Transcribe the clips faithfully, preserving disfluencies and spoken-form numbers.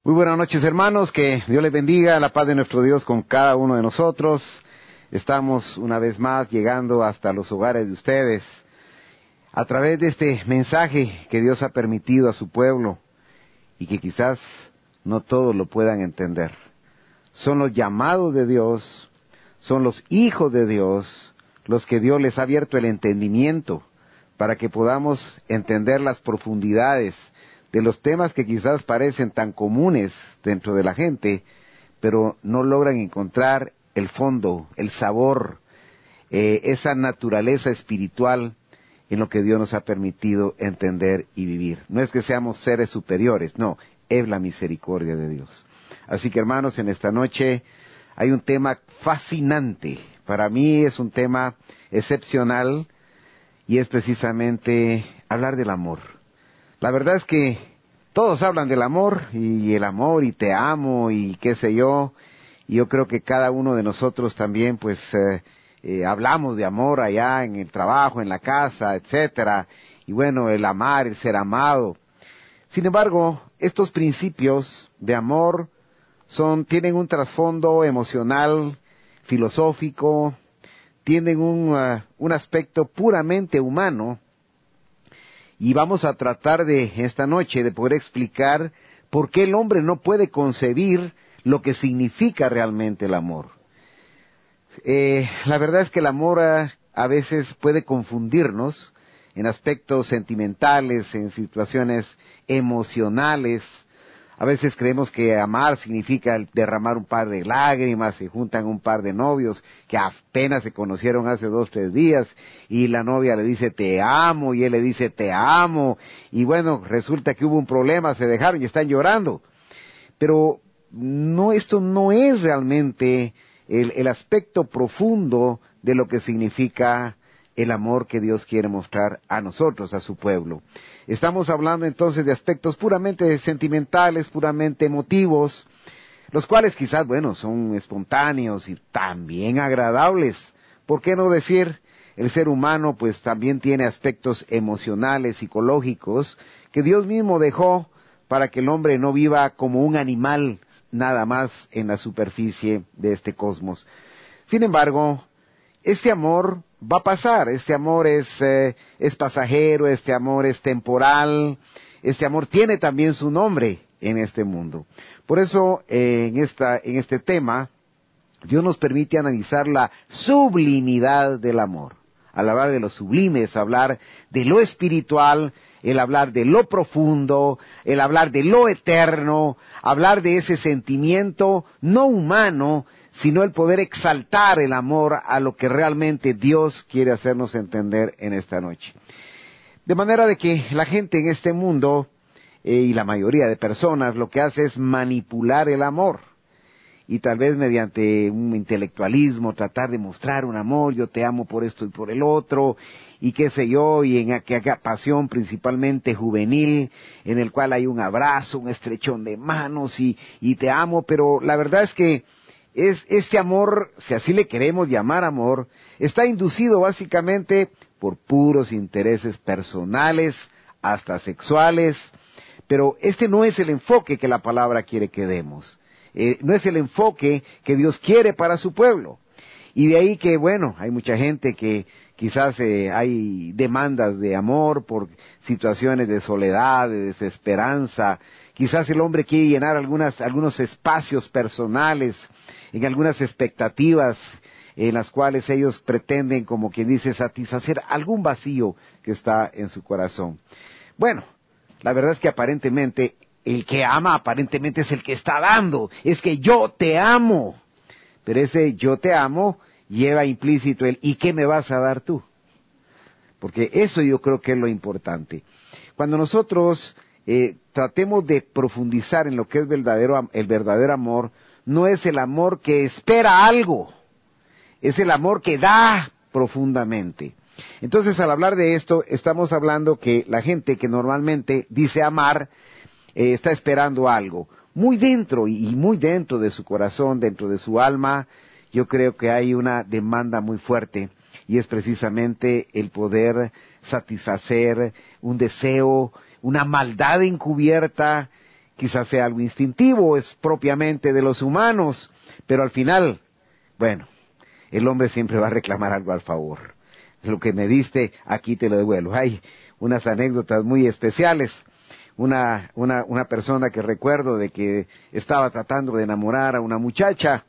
Muy buenas noches, hermanos, que Dios les bendiga, la paz de nuestro Dios con cada uno de nosotros. Estamos una vez más llegando hasta los hogares de ustedes a través de este mensaje que Dios ha permitido a su pueblo y que quizás no todos lo puedan entender. Son los llamados de Dios, son los hijos de Dios, los que Dios les ha abierto el entendimiento para que podamos entender las profundidades de los temas que quizás parecen tan comunes dentro de la gente, pero no logran encontrar el fondo, el sabor, eh, esa naturaleza espiritual en lo que Dios nos ha permitido entender y vivir. No es que seamos seres superiores, no, es la misericordia de Dios. Así que, hermanos, en esta noche hay un tema fascinante. Para mí es un tema excepcional y es precisamente hablar del amor. La verdad es que todos hablan del amor, y el amor, y te amo, y qué sé yo, y yo creo que cada uno de nosotros también, pues, eh, eh, hablamos de amor allá en el trabajo, en la casa, etcétera, y bueno, el amar, el ser amado. Sin embargo, estos principios de amor son, tienen un trasfondo emocional, filosófico, tienen un, uh, un aspecto puramente humano. Y vamos a tratar de esta noche de poder explicar por qué el hombre no puede concebir lo que significa realmente el amor. Eh, la verdad es que el amor a, a veces puede confundirnos en aspectos sentimentales, en situaciones emocionales. A veces creemos que amar significa derramar un par de lágrimas, se juntan un par de novios que apenas se conocieron hace dos, tres días, y la novia le dice te amo, y él le dice te amo, y bueno, resulta que hubo un problema, se dejaron y están llorando. Pero no, esto no es realmente el, el aspecto profundo de lo que significa el amor que Dios quiere mostrar a nosotros, a su pueblo. Estamos hablando entonces de aspectos puramente sentimentales, puramente emotivos, los cuales quizás, bueno, son espontáneos y también agradables. ¿Por qué no decir? El ser humano pues también tiene aspectos emocionales, psicológicos, que Dios mismo dejó para que el hombre no viva como un animal nada más en la superficie de este cosmos. Sin embargo, este amor va a pasar, este amor es, eh, es pasajero, este amor es temporal, este amor tiene también su nombre en este mundo. Por eso, eh, en, esta, en este tema, Dios nos permite analizar la sublimidad del amor. Al hablar de lo sublime es hablar de lo espiritual, el hablar de lo profundo, el hablar de lo eterno, hablar de ese sentimiento no humano, sino el poder exaltar el amor a lo que realmente Dios quiere hacernos entender en esta noche. De manera de que la gente en este mundo, eh, y la mayoría de personas, lo que hace es manipular el amor. Y tal vez mediante un intelectualismo tratar de mostrar un amor, yo te amo por esto y por el otro, y qué sé yo, y en aquella pasión principalmente juvenil, en el cual hay un abrazo, un estrechón de manos, y, y te amo, pero la verdad es que es este amor, si así le queremos llamar amor, está inducido básicamente por puros intereses personales, hasta sexuales, pero este no es el enfoque que la palabra quiere que demos. Eh, no es el enfoque que Dios quiere para su pueblo. Y de ahí que, bueno, hay mucha gente que quizás eh, hay demandas de amor por situaciones de soledad, de desesperanza. Quizás el hombre quiere llenar algunas, algunos espacios personales, en algunas expectativas en las cuales ellos pretenden, como quien dice, satisfacer algún vacío que está en su corazón. Bueno, la verdad es que aparentemente el que ama aparentemente es el que está dando. Es que yo te amo. Pero ese yo te amo lleva implícito el ¿y qué me vas a dar tú? Porque eso yo creo que es lo importante. Cuando nosotros eh, tratemos de profundizar en lo que es verdadero, el verdadero amor, no es el amor que espera algo, es el amor que da profundamente. Entonces, al hablar de esto, estamos hablando que la gente que normalmente dice amar, Eh, está esperando algo. Muy dentro y muy dentro de su corazón, dentro de su alma, yo creo que hay una demanda muy fuerte y es precisamente el poder satisfacer un deseo, una maldad encubierta quizás sea algo instintivo, es propiamente de los humanos, pero al final, bueno, el hombre siempre va a reclamar algo al favor. Lo que me diste, aquí te lo devuelvo. Hay unas anécdotas muy especiales. Una, una, una persona que recuerdo de que estaba tratando de enamorar a una muchacha,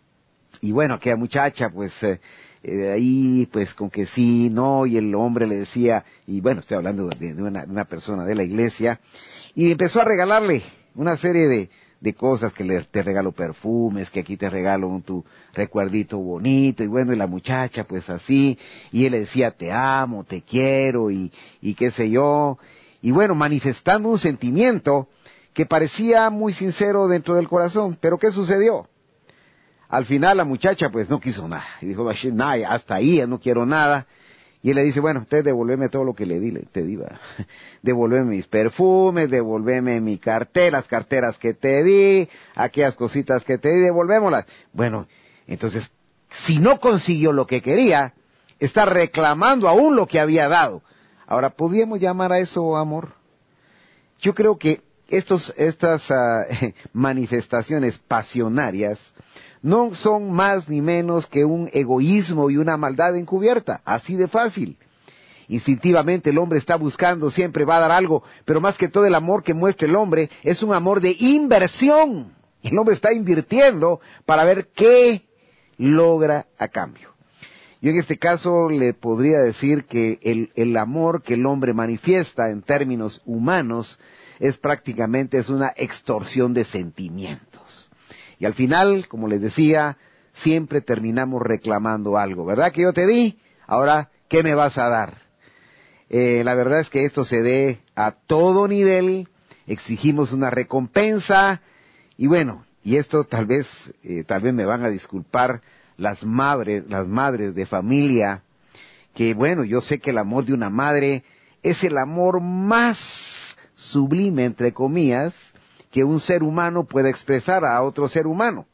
y bueno, aquella muchacha, pues, eh, eh, ahí, pues, con que sí, no, y el hombre le decía, y bueno, estoy hablando de, de, una, de una persona de la iglesia, y empezó a regalarle una serie de, de cosas, que le, te regalo perfumes, que aquí te regalo un tu recuerdito bonito, y bueno, y la muchacha, pues así, y él le decía, te amo, te quiero, y, y qué sé yo, y bueno, manifestando un sentimiento que parecía muy sincero dentro del corazón, pero ¿qué sucedió? Al final la muchacha pues no quiso nada, y dijo, nada, hasta ahí, ya no quiero nada. Y él le dice, bueno, usted devuélveme todo lo que le di, le, te di, va. Devuélveme mis perfumes, devuélveme mi cartera, las carteras que te di, aquellas cositas que te di, devolvémoslas. Bueno, entonces, si no consiguió lo que quería, está reclamando aún lo que había dado. Ahora, ¿podríamos llamar a eso amor? Yo creo que estos, estas uh, manifestaciones pasionarias no son más ni menos que un egoísmo y una maldad encubierta, así de fácil. Instintivamente el hombre está buscando, siempre va a dar algo, pero más que todo el amor que muestra el hombre es un amor de inversión. El hombre está invirtiendo para ver qué logra a cambio. Yo en este caso le podría decir que el, el amor que el hombre manifiesta en términos humanos es prácticamente es una extorsión de sentimientos. Y al final, como les decía, siempre terminamos reclamando algo. ¿Verdad que yo te di? Ahora, ¿qué me vas a dar? Eh, la verdad es que esto se dé a todo nivel, exigimos una recompensa, y bueno, y esto tal vez, eh, tal vez me van a disculpar las madres, las madres de familia, que bueno, yo sé que el amor de una madre es el amor más sublime, entre comillas, que un ser humano pueda expresar a otro ser humano.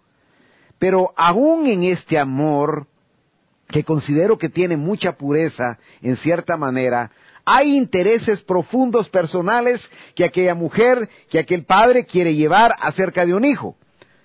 Pero aún en este amor, que considero que tiene mucha pureza, en cierta manera, hay intereses profundos personales que aquella mujer, que aquel padre quiere llevar acerca de un hijo.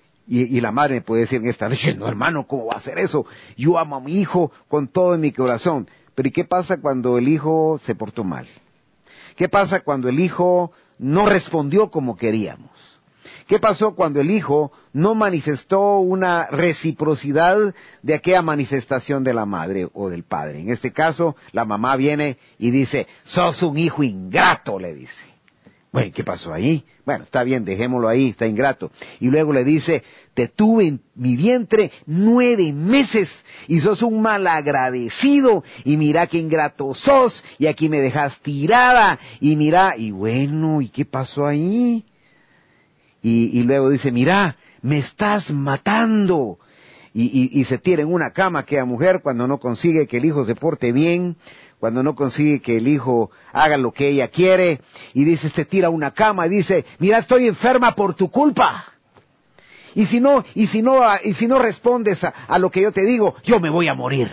Y, y la madre me puede decir en esta noche, no hermano, ¿cómo va a hacer eso? Yo amo a mi hijo con todo mi corazón. Pero ¿y qué pasa cuando el hijo se portó mal? ¿Qué pasa cuando el hijo no respondió como queríamos? ¿Qué pasó cuando el hijo no manifestó una reciprocidad de aquella manifestación de la madre o del padre? En este caso, la mamá viene y dice, sos un hijo ingrato, le dice. Bueno, ¿qué pasó ahí? Bueno, está bien, dejémoslo ahí, está ingrato. Y luego le dice, te tuve en mi vientre nueve meses y sos un malagradecido y mira qué ingrato sos y aquí me dejas tirada y mira, y bueno, ¿y qué pasó ahí? Y, y luego dice, mira, me estás matando. Y, y, y se tira en una cama aquella mujer cuando no consigue que el hijo se porte bien, cuando no consigue que el hijo haga lo que ella quiere, y dice, se tira a una cama y dice, mira, estoy enferma por tu culpa. Y si no, y si no, y si no respondes a, a lo que yo te digo, yo me voy a morir.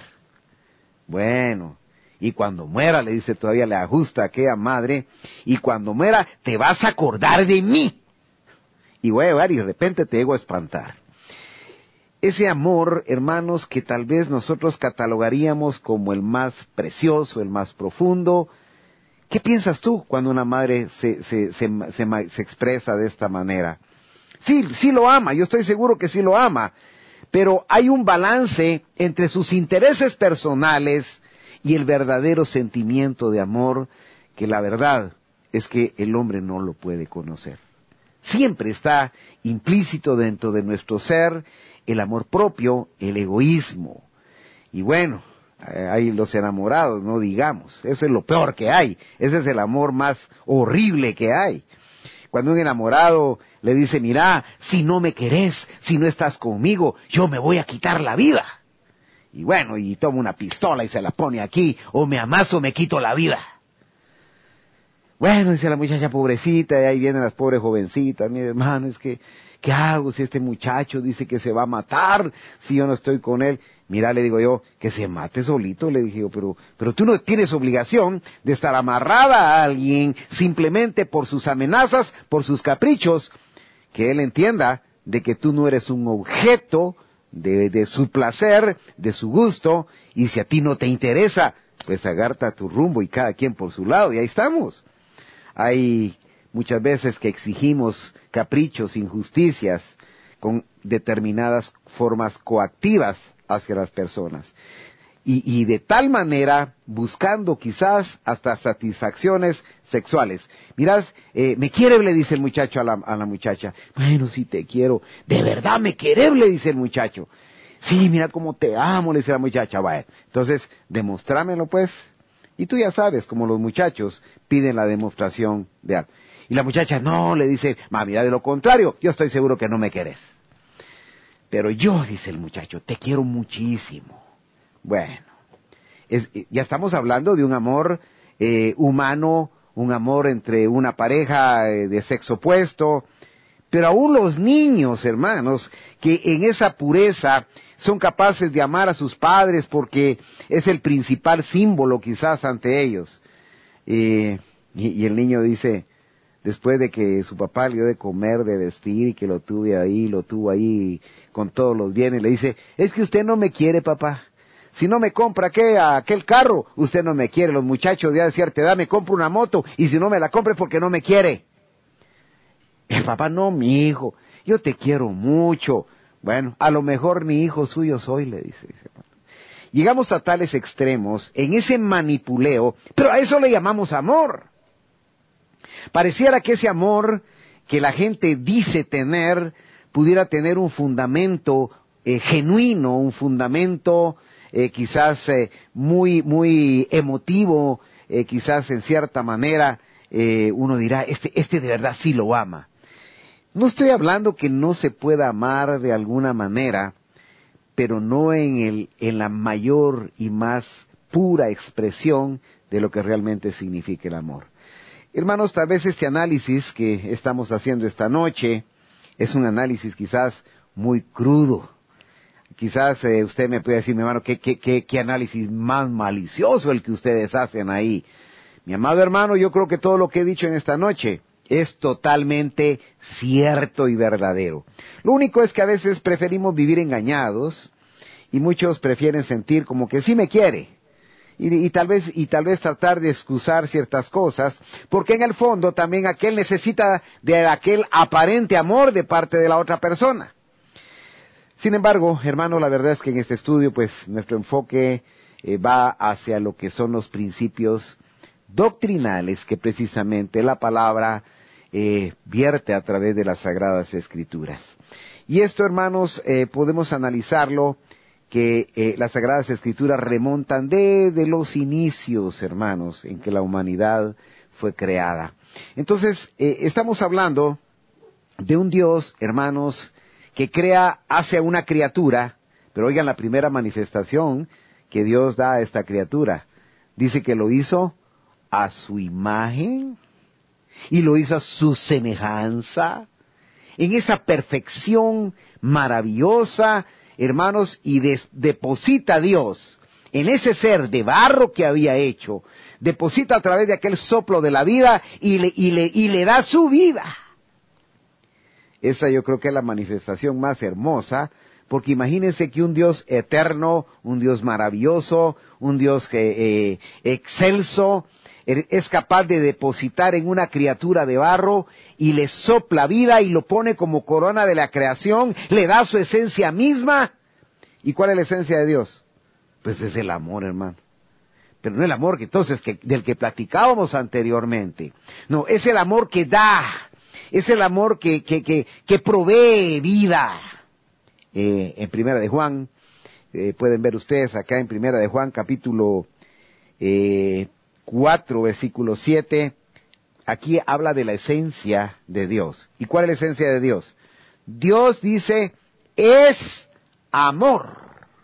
Bueno, y cuando muera, le dice, todavía le ajusta a aquella madre, y cuando muera, te vas a acordar de mí. Y voy a ver, y de repente te llego a espantar. Ese amor, hermanos, que tal vez nosotros catalogaríamos como el más precioso, el más profundo. ¿Qué piensas tú cuando una madre se, se, se, se, se expresa de esta manera? Sí, sí lo ama, yo estoy seguro que sí lo ama, pero hay un balance entre sus intereses personales y el verdadero sentimiento de amor, que la verdad es que el hombre no lo puede conocer. Siempre está implícito dentro de nuestro ser el amor propio, el egoísmo. Y bueno, eh, hay los enamorados, no digamos, eso es lo peor que hay, ese es el amor más horrible que hay. Cuando un enamorado le dice, mira, si no me querés, si no estás conmigo, yo me voy a quitar la vida. Y bueno, y toma una pistola y se la pone aquí, o me amás o me quito la vida. Bueno, dice la muchacha pobrecita, y ahí vienen las pobres jovencitas, mire hermano, es que, ¿qué hago si este muchacho dice que se va a matar si yo no estoy con él? Mira, le digo yo, que se mate solito, le dije yo, pero, pero tú no tienes obligación de estar amarrada a alguien simplemente por sus amenazas, por sus caprichos, que él entienda de que tú no eres un objeto de, de su placer, de su gusto, y si a ti no te interesa, pues agarra tu rumbo y cada quien por su lado, y ahí estamos. Hay muchas veces que exigimos caprichos, injusticias, con determinadas formas coactivas hacia las personas. Y, y de tal manera, buscando quizás hasta satisfacciones sexuales. Mirad, eh, me quiere, le dice el muchacho a la, a la muchacha. Bueno, sí te quiero. ¿De verdad me quiere, le dice el muchacho? Sí, mira cómo te amo, le dice la muchacha. Vaya, entonces, demostrámelo pues. Y tú ya sabes, como los muchachos piden la demostración de algo. Y la muchacha, no, le dice, ma, mira, de lo contrario, yo estoy seguro que no me querés. Pero yo, dice el muchacho, te quiero muchísimo. Bueno, es, ya estamos hablando de un amor eh, humano, un amor entre una pareja eh, de sexo opuesto, pero aún los niños, hermanos, que en esa pureza son capaces de amar a sus padres porque es el principal símbolo quizás ante ellos. Eh, y, y el niño dice, después de que su papá le dio de comer, de vestir, y que lo tuve ahí, lo tuvo ahí con todos los bienes, le dice, es que usted no me quiere, papá. Si no me compra ¿qué? aquel carro, usted no me quiere. Los muchachos de cierta edad me compran una moto, y si no me la compre porque no me quiere. El papá, no, mi hijo, yo te quiero mucho. Bueno, a lo mejor mi hijo suyo soy, le dice. Llegamos a tales extremos, en ese manipuleo, pero a eso le llamamos amor. Pareciera que ese amor que la gente dice tener, pudiera tener un fundamento eh, genuino, un fundamento eh, quizás eh, muy, muy emotivo, eh, quizás en cierta manera eh, uno dirá, este, este de verdad sí lo ama. No estoy hablando que no se pueda amar de alguna manera, pero no en, el, en la mayor y más pura expresión de lo que realmente significa el amor. Hermanos, tal vez este análisis que estamos haciendo esta noche es un análisis quizás muy crudo. Quizás eh, usted me puede decir, mi hermano, ¿qué, qué, qué, qué análisis más malicioso el que ustedes hacen ahí? Mi amado hermano, yo creo que todo lo que he dicho en esta noche es totalmente cierto y verdadero. Lo único es que a veces preferimos vivir engañados y muchos prefieren sentir como que sí me quiere. Y, y tal vez y tal vez tratar de excusar ciertas cosas, porque en el fondo también aquel necesita de aquel aparente amor de parte de la otra persona. Sin embargo, hermano, la verdad es que en este estudio, pues, nuestro enfoque eh, va hacia lo que son los principios doctrinales que precisamente la palabra eh, vierte a través de las Sagradas Escrituras. Y esto, hermanos, eh, podemos analizarlo que eh, las Sagradas Escrituras remontan desde los inicios, hermanos, en que la humanidad fue creada. Entonces, eh, estamos hablando de un Dios, hermanos, que crea hacia una criatura, pero oigan la primera manifestación que Dios da a esta criatura. Dice que lo hizo a su imagen y lo hizo a su semejanza, en esa perfección maravillosa, hermanos, y des, deposita a Dios en ese ser de barro que había hecho, deposita a través de aquel soplo de la vida y le, y le, y le da su vida. Esa yo creo que es la manifestación más hermosa, porque imagínense que un Dios eterno, un Dios maravilloso, un Dios que, eh, excelso, es capaz de depositar en una criatura de barro y le sopla vida y lo pone como corona de la creación, le da su esencia misma. ¿Y cuál es la esencia de Dios? Pues es el amor, hermano. Pero no el amor que entonces que, del que platicábamos anteriormente. No, es el amor que da, es el amor que, que, que, que provee vida. Eh, en Primera de Juan, eh, pueden ver ustedes acá en Primera de Juan capítulo eh, cuatro, versículo siete, aquí habla de la esencia de Dios. ¿Y cuál es la esencia de Dios? Dios dice, es amor.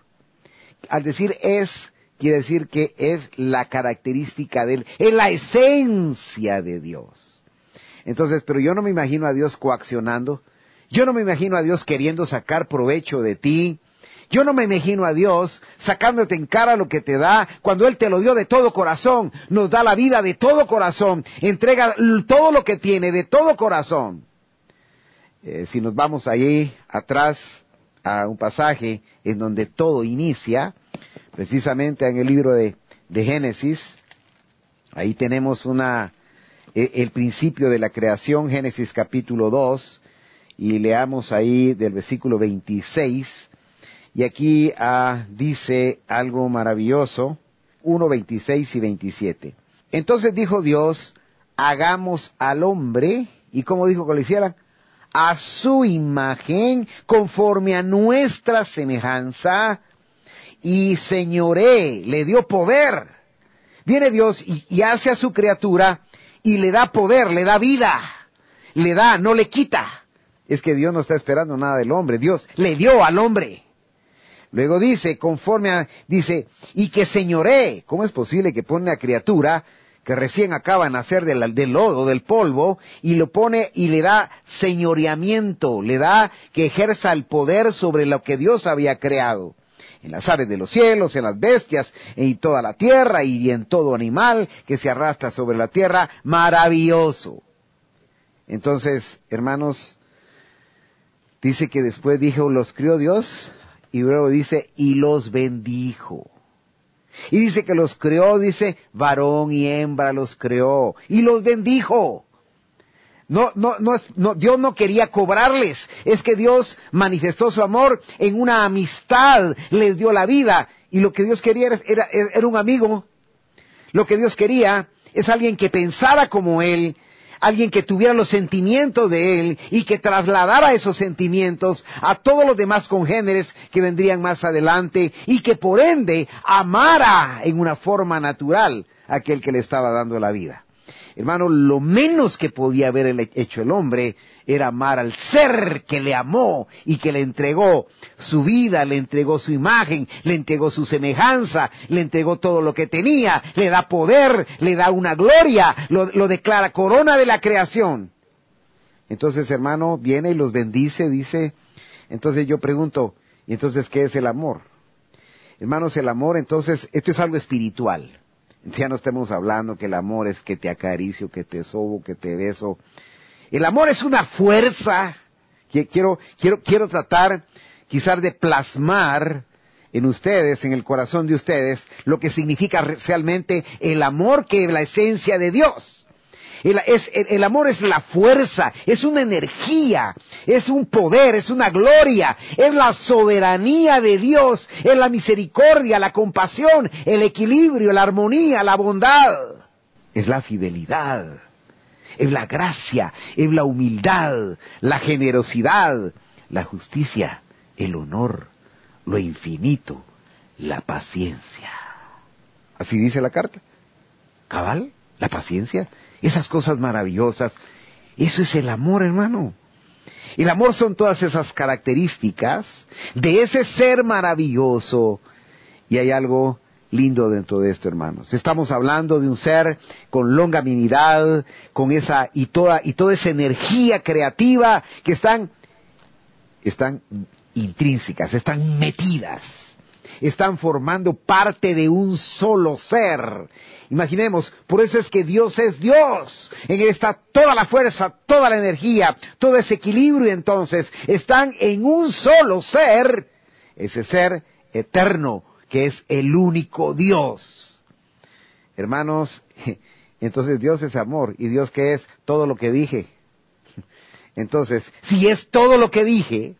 Al decir es, quiere decir que es la característica de Él, es la esencia de Dios. Entonces, pero yo no me imagino a Dios coaccionando, yo no me imagino a Dios queriendo sacar provecho de ti, yo no me imagino a Dios sacándote en cara lo que te da, cuando Él te lo dio de todo corazón, nos da la vida de todo corazón, entrega todo lo que tiene de todo corazón. Eh, si nos vamos allí atrás a un pasaje en donde todo inicia, precisamente en el libro de, de Génesis, ahí tenemos una eh, el principio de la creación, Génesis capítulo dos, y leamos ahí del versículo veintiséis, y aquí ah, dice algo maravilloso, uno, veintiséis y veintisiete. Entonces dijo Dios, hagamos al hombre, y como dijo que lo hicieran, a su imagen, conforme a nuestra semejanza, y señoré, le dio poder. Viene Dios y, y hace a su criatura, y le da poder, le da vida, le da, no le quita. Es que Dios no está esperando nada del hombre, Dios le dio al hombre. Luego dice, conforme a, dice, y que señoré. ¿Cómo es posible que pone una criatura que recién acaba de nacer del, del lodo, del polvo, y lo pone y le da señoreamiento, le da que ejerza el poder sobre lo que Dios había creado? En las aves de los cielos, en las bestias, en toda la tierra y en todo animal que se arrastra sobre la tierra, maravilloso. Entonces, hermanos, dice que después dijo, los crió Dios, y luego dice, y los bendijo. Y dice que los creó, dice, varón y hembra los creó, y los bendijo. No, no, no, no, Dios no quería cobrarles, es que Dios manifestó su amor en una amistad, les dio la vida, y lo que Dios quería era, era, era un amigo. Lo que Dios quería es alguien que pensara como Él, alguien que tuviera los sentimientos de Él y que trasladara esos sentimientos a todos los demás congéneres que vendrían más adelante y que por ende amara en una forma natural a aquel que le estaba dando la vida. Hermano, lo menos que podía haber hecho el hombre era amar al ser que le amó y que le entregó su vida, le entregó su imagen, le entregó su semejanza, le entregó todo lo que tenía, le da poder, le da una gloria, lo, lo declara corona de la creación. Entonces, hermano, viene y los bendice, dice. Entonces yo pregunto, ¿y entonces qué es el amor? Hermanos, el amor, entonces, esto es algo espiritual. Ya no estemos hablando que el amor es que te acaricio, que te sobo, que te beso. El amor es una fuerza que quiero, quiero, quiero tratar quizás de plasmar en ustedes, en el corazón de ustedes, lo que significa realmente el amor, que es la esencia de Dios. El, es, el, el amor es la fuerza, es una energía, es un poder, es una gloria, es la soberanía de Dios, es la misericordia, la compasión, el equilibrio, la armonía, la bondad, es la fidelidad, es la gracia, es la humildad, la generosidad, la justicia, el honor, lo infinito, la paciencia. Así dice la carta. ¿Cabal? La paciencia. Esas cosas maravillosas, eso es el amor, hermano. El amor son todas esas características de ese ser maravilloso. Y hay algo lindo dentro de esto, hermanos. Estamos hablando de un ser con longanimidad, con esa y toda y toda esa energía creativa que están están intrínsecas, están metidas, están formando parte de un solo ser. Imaginemos, por eso es que Dios es Dios. En Él está toda la fuerza, toda la energía, todo ese equilibrio. Entonces, están en un solo ser, ese ser eterno, que es el único Dios. Hermanos, entonces Dios es amor. ¿Y Dios qué es? Todo lo que dije. Entonces, si es todo lo que dije,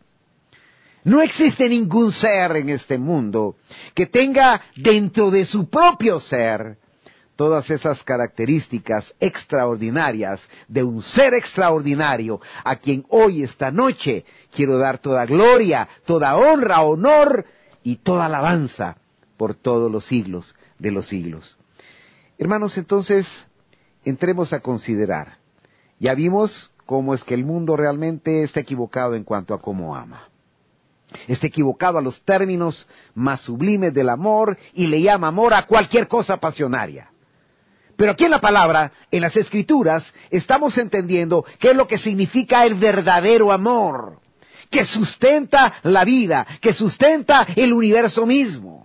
no existe ningún ser en este mundo que tenga dentro de su propio ser todas esas características extraordinarias de un ser extraordinario, a quien hoy, esta noche, quiero dar toda gloria, toda honra, honor y toda alabanza por todos los siglos de los siglos. Hermanos, entonces, entremos a considerar. Ya vimos cómo es que el mundo realmente está equivocado en cuanto a cómo ama. Está equivocado a los términos más sublimes del amor y le llama amor a cualquier cosa pasionaria. Pero aquí en la palabra, en las Escrituras, estamos entendiendo qué es lo que significa el verdadero amor, que sustenta la vida, que sustenta el universo mismo.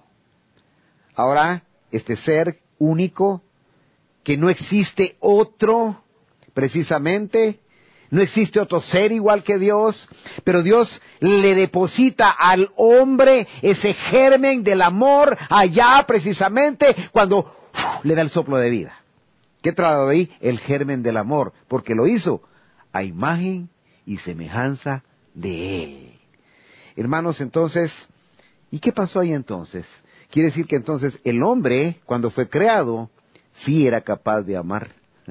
Ahora, este ser único, que no existe otro, precisamente, no existe otro ser igual que Dios, pero Dios le deposita al hombre ese germen del amor allá precisamente cuando uf, le da el soplo de vida. ¿Qué trajo ahí? El germen del amor, porque lo hizo a imagen y semejanza de Él. Hermanos, entonces, ¿y qué pasó ahí entonces? Quiere decir que entonces el hombre, cuando fue creado, sí era capaz de amar.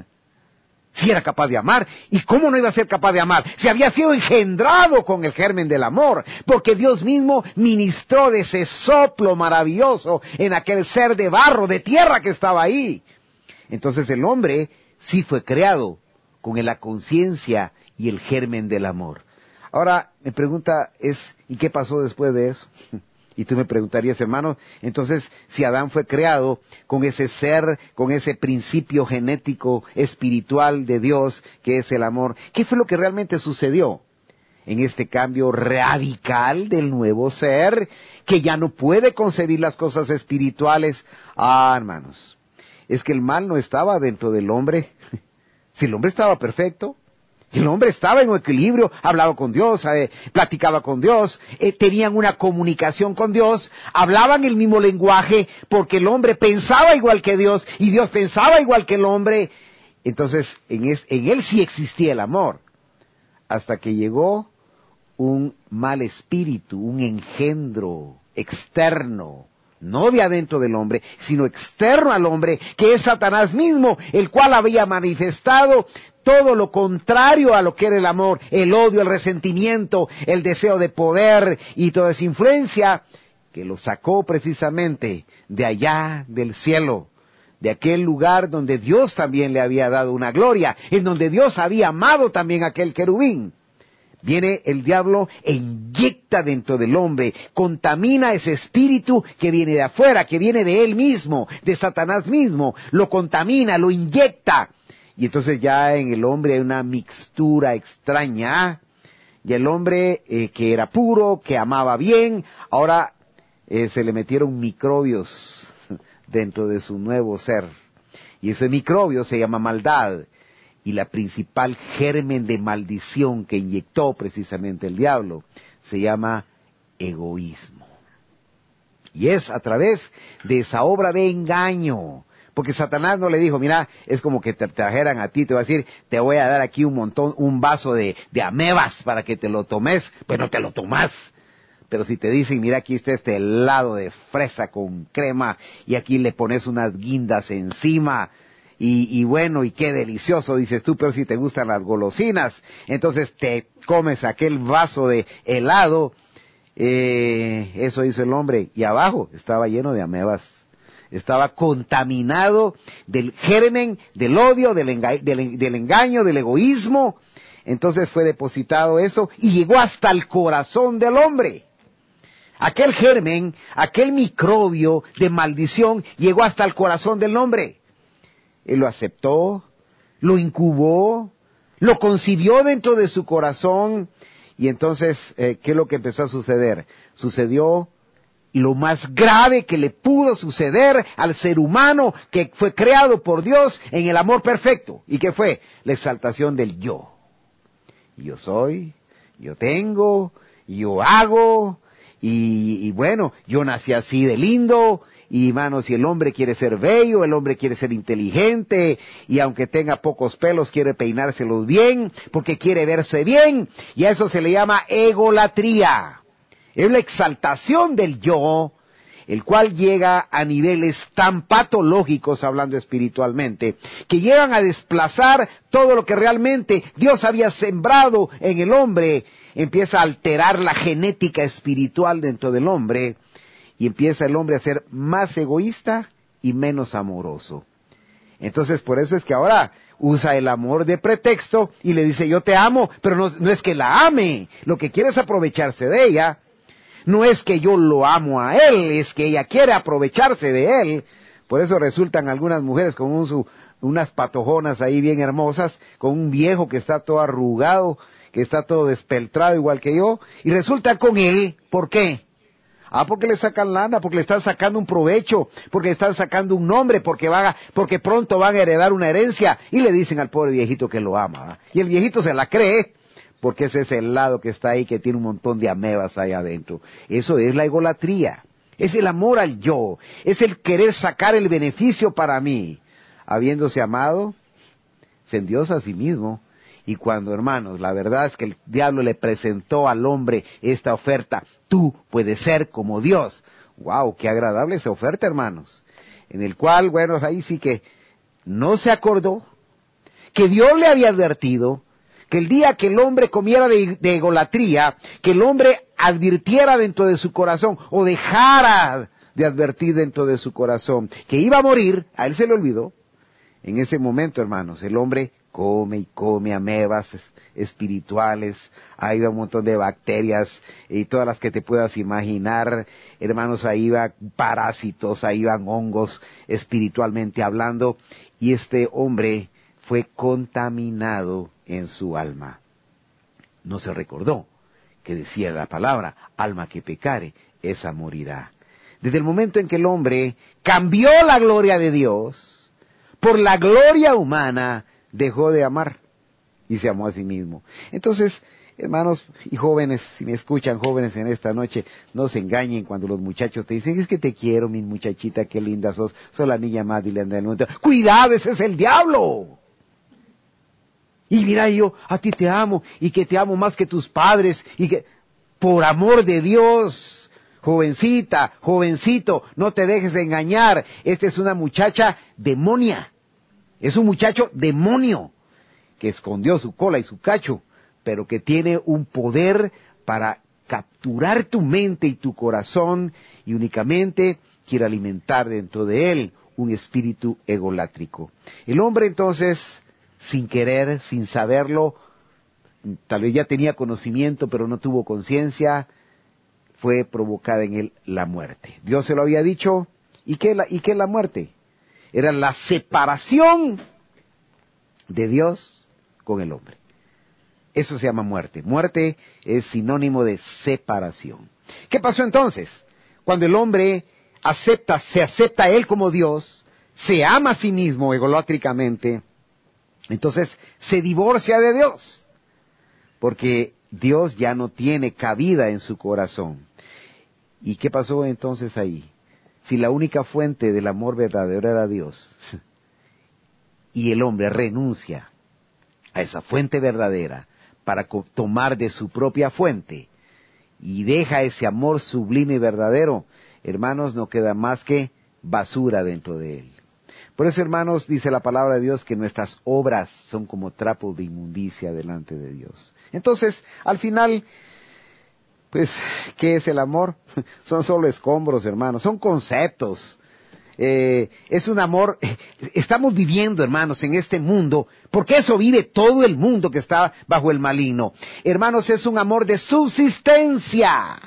Sí era capaz de amar. ¿Y cómo no iba a ser capaz de amar? Si había sido engendrado con el germen del amor, porque Dios mismo ministró de ese soplo maravilloso en aquel ser de barro, de tierra que estaba ahí. Entonces el hombre sí fue creado con la conciencia y el germen del amor. Ahora, mi pregunta es, ¿y qué pasó después de eso? Y tú me preguntarías, hermano, entonces, si Adán fue creado con ese ser, con ese principio genético, espiritual de Dios, que es el amor, ¿qué fue lo que realmente sucedió en este cambio radical del nuevo ser, que ya no puede concebir las cosas espirituales? Ah, hermanos, es que el mal no estaba dentro del hombre. Si el hombre estaba perfecto, el hombre estaba en un equilibrio, hablaba con Dios, eh, platicaba con Dios, eh, tenían una comunicación con Dios, hablaban el mismo lenguaje, porque el hombre pensaba igual que Dios, y Dios pensaba igual que el hombre. Entonces, en, es, en él sí existía el amor, hasta que llegó un mal espíritu, un engendro externo, no de adentro del hombre, sino externo al hombre, que es Satanás mismo, el cual había manifestado todo lo contrario a lo que era el amor, el odio, el resentimiento, el deseo de poder y toda esa influencia, que lo sacó precisamente de allá del cielo, de aquel lugar donde Dios también le había dado una gloria, en donde Dios había amado también a aquel querubín. Viene el diablo e inyecta dentro del hombre, contamina ese espíritu que viene de afuera, que viene de él mismo, de Satanás mismo, lo contamina, lo inyecta. Y entonces ya en el hombre hay una mixtura extraña, y el hombre eh, que era puro, que amaba bien, ahora eh, se le metieron microbios dentro de su nuevo ser. Y ese microbio se llama maldad. Y la principal germen de maldición que inyectó precisamente el diablo se llama egoísmo. Y es a través de esa obra de engaño. Porque Satanás no le dijo, mira, es como que te trajeran a ti, te va a decir, te voy a dar aquí un montón, un vaso de, de amebas para que te lo tomes. Pues no te lo tomas. Pero si te dicen, mira, aquí está este helado de fresa con crema y aquí le pones unas guindas encima. Y, y bueno, y qué delicioso, dices tú, pero si te gustan las golosinas, entonces te comes aquel vaso de helado, eh, eso hizo el hombre, y abajo estaba lleno de amebas, estaba contaminado del germen, del odio, del, enga- del, del engaño, del egoísmo. Entonces fue depositado eso, y llegó hasta el corazón del hombre. Aquel germen, aquel microbio de maldición, llegó hasta el corazón del hombre. Él lo aceptó, lo incubó, lo concibió dentro de su corazón, y entonces, eh, ¿qué es lo que empezó a suceder? Sucedió lo más grave que le pudo suceder al ser humano que fue creado por Dios en el amor perfecto. ¿Y qué fue? La exaltación del yo. Yo soy, yo tengo, yo hago, y, y bueno, yo nací así de lindo. Y hermanos, si el hombre quiere ser bello, el hombre quiere ser inteligente, y aunque tenga pocos pelos, quiere peinárselos bien, porque quiere verse bien, y a eso se le llama egolatría. Es la exaltación del yo, el cual llega a niveles tan patológicos, hablando espiritualmente, que llegan a desplazar todo lo que realmente Dios había sembrado en el hombre, empieza a alterar la genética espiritual dentro del hombre, y empieza el hombre a ser más egoísta y menos amoroso. Entonces, por eso es que ahora usa el amor de pretexto y le dice, yo te amo, pero no, no es que la ame. Lo que quiere es aprovecharse de ella. No es que yo lo amo a él, es que ella quiere aprovecharse de él. Por eso resultan algunas mujeres con un, su, unas patojonas ahí bien hermosas, con un viejo que está todo arrugado, que está todo despeltrado igual que yo, y resulta con él. ¿Por qué? Ah, porque le sacan lana, porque le están sacando un provecho, porque le están sacando un nombre, porque van a, porque pronto van a heredar una herencia, y le dicen al pobre viejito que lo ama, ¿ah? Y el viejito se la cree, porque ese es el lado que está ahí, que tiene un montón de amebas ahí adentro. Eso es la egolatría, es el amor al yo, es el querer sacar el beneficio para mí. Habiéndose amado, se endiosa a sí mismo. Y cuando, hermanos, la verdad es que el diablo le presentó al hombre esta oferta, tú puedes ser como Dios. ¡Wow! ¡Qué agradable esa oferta, hermanos! En el cual, bueno, ahí sí que no se acordó que Dios le había advertido que el día que el hombre comiera de, de egolatría, que el hombre advirtiera dentro de su corazón o dejara de advertir dentro de su corazón que iba a morir, a él se le olvidó. En ese momento, hermanos, el hombre come y come amebas espirituales, ahí va un montón de bacterias y todas las que te puedas imaginar, hermanos, ahí va parásitos, ahí van hongos espiritualmente hablando, y este hombre fue contaminado en su alma. No se recordó que decía la palabra, alma que pecare, esa morirá. Desde el momento en que el hombre cambió la gloria de Dios por la gloria humana, dejó de amar y se amó a sí mismo. Entonces, hermanos y jóvenes, si me escuchan jóvenes en esta noche, no se engañen cuando los muchachos te dicen, es que te quiero, mi muchachita, qué linda sos, sos la niña más linda del mundo. ¡Cuidado, ese es el diablo! Y mira, yo a ti te amo, y que te amo más que tus padres, y que, por amor de Dios, jovencita, jovencito, no te dejes engañar, esta es una muchacha demonia. Es un muchacho demonio que escondió su cola y su cacho, pero que tiene un poder para capturar tu mente y tu corazón y únicamente quiere alimentar dentro de él un espíritu egolátrico. El hombre entonces, sin querer, sin saberlo, tal vez ya tenía conocimiento pero no tuvo conciencia, fue provocada en él la muerte. Dios se lo había dicho, ¿y qué, la, y qué es la muerte? Era la separación de Dios con el hombre. Eso se llama muerte. Muerte es sinónimo de separación. ¿Qué pasó entonces? Cuando el hombre acepta, se acepta a él como Dios, se ama a sí mismo egolátricamente, entonces se divorcia de Dios, porque Dios ya no tiene cabida en su corazón. ¿Y qué pasó entonces ahí? Si la única fuente del amor verdadero era Dios, y el hombre renuncia a esa fuente verdadera para tomar de su propia fuente, y deja ese amor sublime y verdadero, hermanos, no queda más que basura dentro de él. Por eso, hermanos, dice la palabra de Dios que nuestras obras son como trapos de inmundicia delante de Dios. Entonces, al final, pues, ¿qué es el amor? Son solo escombros, hermanos, son conceptos. Eh, es un amor, eh, estamos viviendo, hermanos, en este mundo, porque eso vive todo el mundo que está bajo el maligno. Hermanos, es un amor de subsistencia.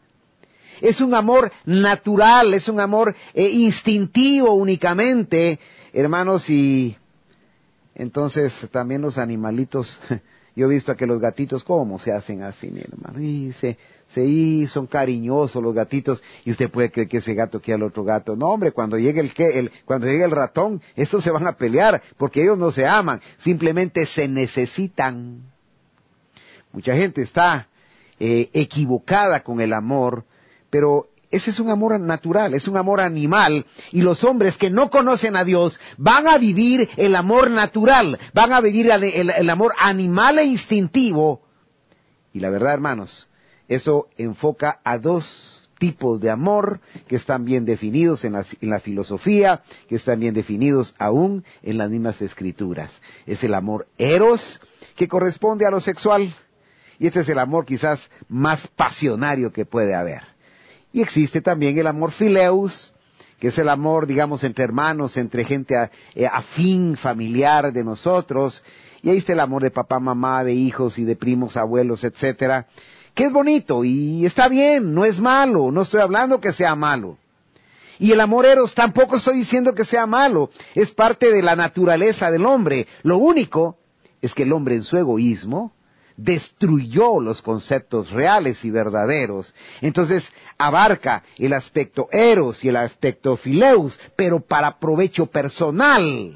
Es un amor natural, es un amor eh, instintivo únicamente, hermanos, y entonces también los animalitos, yo he visto a que los gatitos, ¿cómo se hacen así, mi hermano? Y se, se y son cariñosos los gatitos, y usted puede creer que ese gato quiere al otro gato. No, hombre, cuando llegue el, que, el, cuando llegue el ratón, estos se van a pelear, porque ellos no se aman, simplemente se necesitan. Mucha gente está eh, equivocada con el amor, pero ese es un amor natural, es un amor animal, y los hombres que no conocen a Dios van a vivir el amor natural, van a vivir el, el, el amor animal e instintivo. Y la verdad, hermanos, eso enfoca a dos tipos de amor que están bien definidos en la, en la filosofía, que están bien definidos aún en las mismas escrituras. Es el amor eros, que corresponde a lo sexual, y este es el amor quizás más pasionario que puede haber. Y existe también el amor fileus, que es el amor, digamos, entre hermanos, entre gente a, eh, afín, familiar de nosotros. Y ahí está el amor de papá, mamá, de hijos y de primos, abuelos, etcétera, que es bonito y está bien, no es malo, no estoy hablando que sea malo. Y el amor eros tampoco estoy diciendo que sea malo, es parte de la naturaleza del hombre. Lo único es que el hombre en su egoísmo destruyó los conceptos reales y verdaderos. Entonces abarca el aspecto eros y el aspecto phileus, pero para provecho personal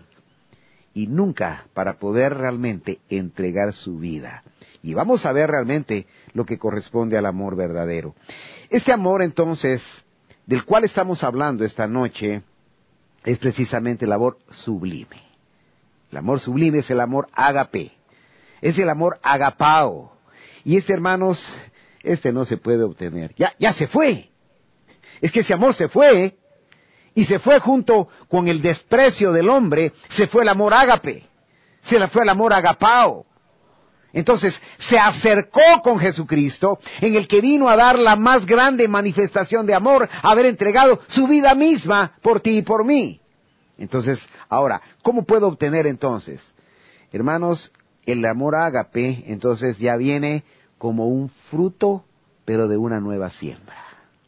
y nunca para poder realmente entregar su vida. Y vamos a ver realmente lo que corresponde al amor verdadero. Este amor entonces, del cual estamos hablando esta noche, es precisamente el amor sublime. El amor sublime es el amor ágape, es el amor agapao. Y este, hermanos, este no se puede obtener. Ya, ya se fue. Es que ese amor se fue, y se fue junto con el desprecio del hombre, se fue el amor ágape, se le fue el amor agapao. Entonces, se acercó con Jesucristo, en el que vino a dar la más grande manifestación de amor, haber entregado su vida misma por ti y por mí. Entonces, ahora, ¿cómo puedo obtener entonces? Hermanos, el amor ágape, entonces ya viene como un fruto, pero de una nueva siembra.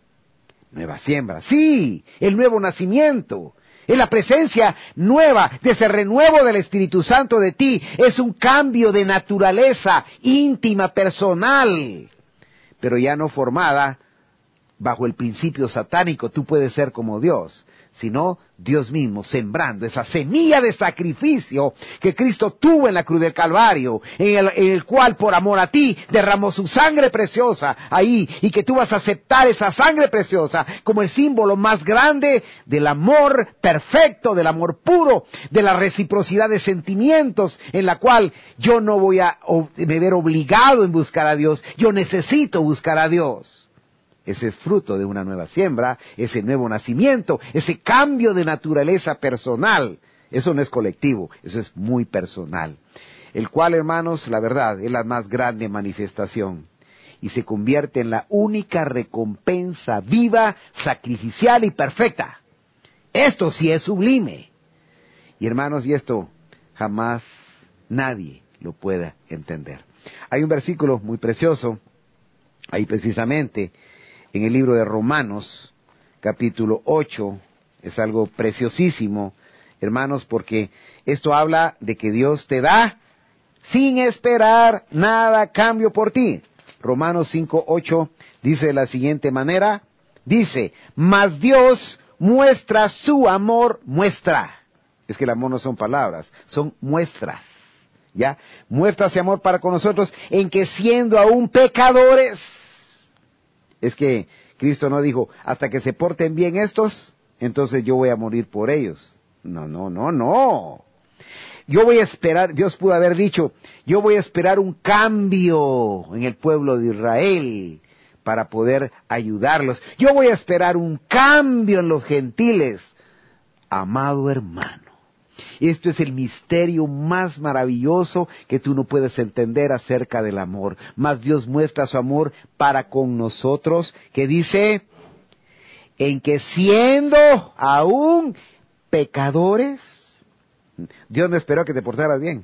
Nueva siembra, sí, el nuevo nacimiento. Es la presencia nueva de ese renuevo del Espíritu Santo de ti. Es un cambio de naturaleza íntima, personal, pero ya no formada bajo el principio satánico. Tú puedes ser como Dios, sino Dios mismo sembrando esa semilla de sacrificio que Cristo tuvo en la cruz del Calvario, en el, en el cual por amor a ti derramó su sangre preciosa ahí, y que tú vas a aceptar esa sangre preciosa como el símbolo más grande del amor perfecto, del amor puro, de la reciprocidad de sentimientos, en la cual yo no voy a me ver obligado en buscar a Dios, yo necesito buscar a Dios. Ese es fruto de una nueva siembra, ese nuevo nacimiento, ese cambio de naturaleza personal. Eso no es colectivo, eso es muy personal. El cual, hermanos, la verdad, es la más grande manifestación. Y se convierte en la única recompensa viva, sacrificial y perfecta. Esto sí es sublime. Y hermanos, y esto jamás nadie lo pueda entender. Hay un versículo muy precioso, ahí precisamente, en el libro de Romanos, capítulo ocho, es algo preciosísimo, hermanos, porque esto habla de que Dios te da sin esperar nada a cambio por ti. Romanos cinco, ocho dice de la siguiente manera, dice, mas Dios muestra su amor, muestra. Es que el amor no son palabras, son muestras. ¿Ya? Muestra ese amor para con nosotros en que siendo aún pecadores. Es que Cristo no dijo, hasta que se porten bien estos, entonces yo voy a morir por ellos. No, no, no, no. Yo voy a esperar, Dios pudo haber dicho, yo voy a esperar un cambio en el pueblo de Israel para poder ayudarlos. Yo voy a esperar un cambio en los gentiles. Amado hermano, esto es el misterio más maravilloso que tú no puedes entender acerca del amor. Mas Dios muestra su amor para con nosotros, que dice, en que siendo aún pecadores, Dios no esperó que te portaras bien.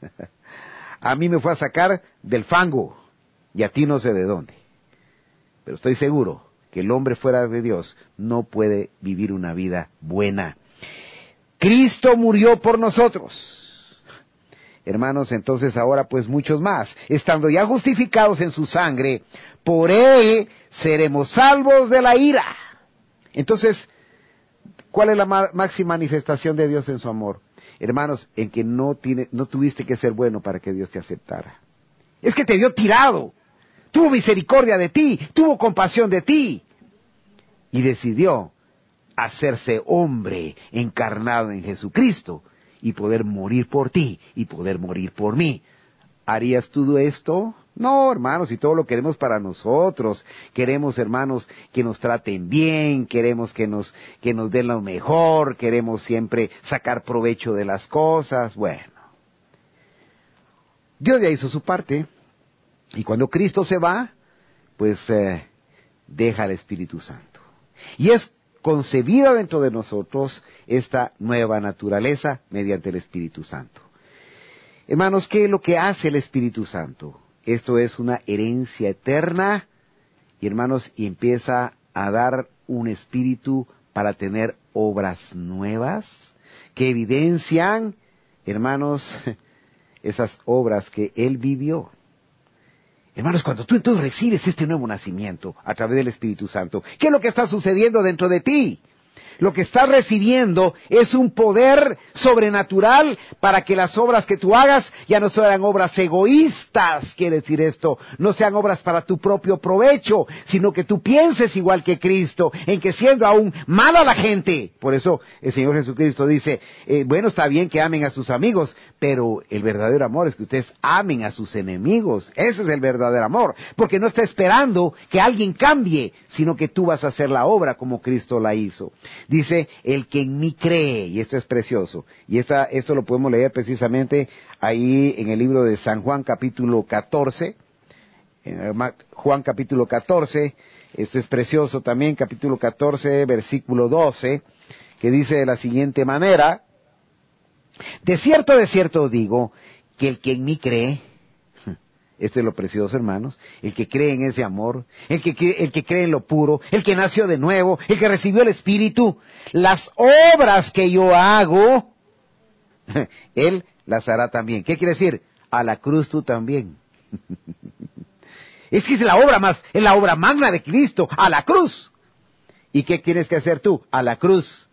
A mí me fue a sacar del fango, y a ti no sé de dónde. Pero estoy seguro que el hombre fuera de Dios no puede vivir una vida buena. Cristo murió por nosotros. Hermanos, entonces ahora pues muchos más, estando ya justificados en su sangre, por Él seremos salvos de la ira. Entonces, ¿cuál es la máxima manifestación de Dios en su amor? Hermanos, en que no, tiene, no tuviste que ser bueno para que Dios te aceptara. Es que te dio tirado, tuvo misericordia de ti, tuvo compasión de ti, y decidió hacerse hombre encarnado en Jesucristo y poder morir por ti y poder morir por mí. ¿Harías tú esto? No, hermanos, y todo lo queremos para nosotros. Queremos, hermanos, que nos traten bien, queremos que nos, que nos den lo mejor, queremos siempre sacar provecho de las cosas. Bueno, Dios ya hizo su parte, y cuando Cristo se va, pues eh, deja al Espíritu Santo. Y es concebida dentro de nosotros esta nueva naturaleza mediante el Espíritu Santo. Hermanos, ¿qué es lo que hace el Espíritu Santo? Esto es una herencia eterna, y hermanos, y empieza a dar un espíritu para tener obras nuevas que evidencian, hermanos, esas obras que Él vivió. Hermanos, cuando tú entonces recibes este nuevo nacimiento a través del Espíritu Santo, ¿qué es lo que está sucediendo dentro de ti? Lo que estás recibiendo es un poder sobrenatural para que las obras que tú hagas ya no sean obras egoístas, quiere decir esto, no sean obras para tu propio provecho, sino que tú pienses igual que Cristo, en que siendo aún mala a la gente, por eso el Señor Jesucristo dice, eh, bueno, está bien que amen a sus amigos, pero el verdadero amor es que ustedes amen a sus enemigos, ese es el verdadero amor, porque no está esperando que alguien cambie, sino que tú vas a hacer la obra como Cristo la hizo. Dice, el que en mí cree, y esto es precioso, y esta, esto lo podemos leer precisamente ahí en el libro de San Juan capítulo catorce, en Juan capítulo catorce, este es precioso también, capítulo catorce, versículo doce, que dice de la siguiente manera, de cierto, de cierto os digo, que el que en mí cree, esto es lo precioso, hermanos, el que cree en ese amor, el que, el que cree en lo puro, el que nació de nuevo, el que recibió el Espíritu, las obras que yo hago, Él las hará también. ¿Qué quiere decir? A la cruz tú también. Es que es la obra más, es la obra magna de Cristo, a la cruz. ¿Y qué tienes que hacer tú? A la cruz.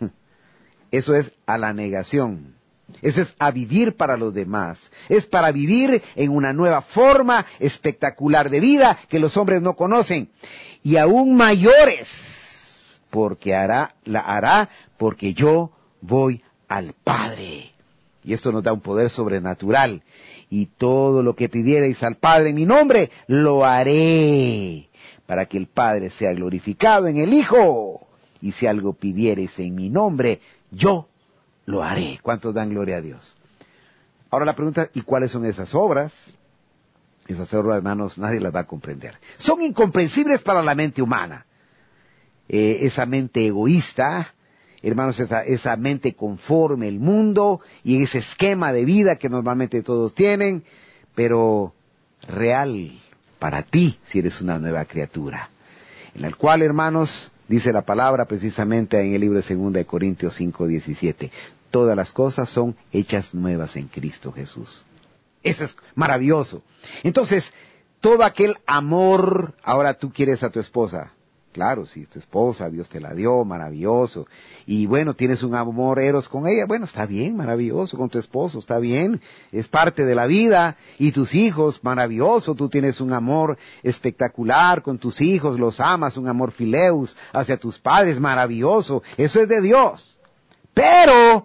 Eso es a la negación. Eso es a vivir para los demás. Es para vivir en una nueva forma espectacular de vida que los hombres no conocen. Y aún mayores, porque hará, la hará porque yo voy al Padre. Y esto nos da un poder sobrenatural. Y todo lo que pidierais al Padre en mi nombre, lo haré, para que el Padre sea glorificado en el Hijo. Y si algo pidierais en mi nombre, yo lo haré. ¿Cuántos dan gloria a Dios? Ahora la pregunta, ¿y cuáles son esas obras? Esas obras, hermanos, nadie las va a comprender. Son incomprensibles para la mente humana. Eh, esa mente egoísta, hermanos, esa, esa mente conforme al mundo y ese esquema de vida que normalmente todos tienen, pero real para ti si eres una nueva criatura. En el cual, hermanos, dice la palabra precisamente en el libro de Segunda de Corintios cinco diecisiete. Todas las cosas son hechas nuevas en Cristo Jesús. Eso es maravilloso. Entonces, todo aquel amor, ahora tú quieres a tu esposa. Claro, si tu esposa, Dios te la dio, maravilloso. Y bueno, tienes un amor eros con ella, bueno, está bien, maravilloso, con tu esposo, está bien, es parte de la vida. Y tus hijos, maravilloso, tú tienes un amor espectacular con tus hijos, los amas, un amor fileus hacia tus padres, maravilloso, eso es de Dios. Pero,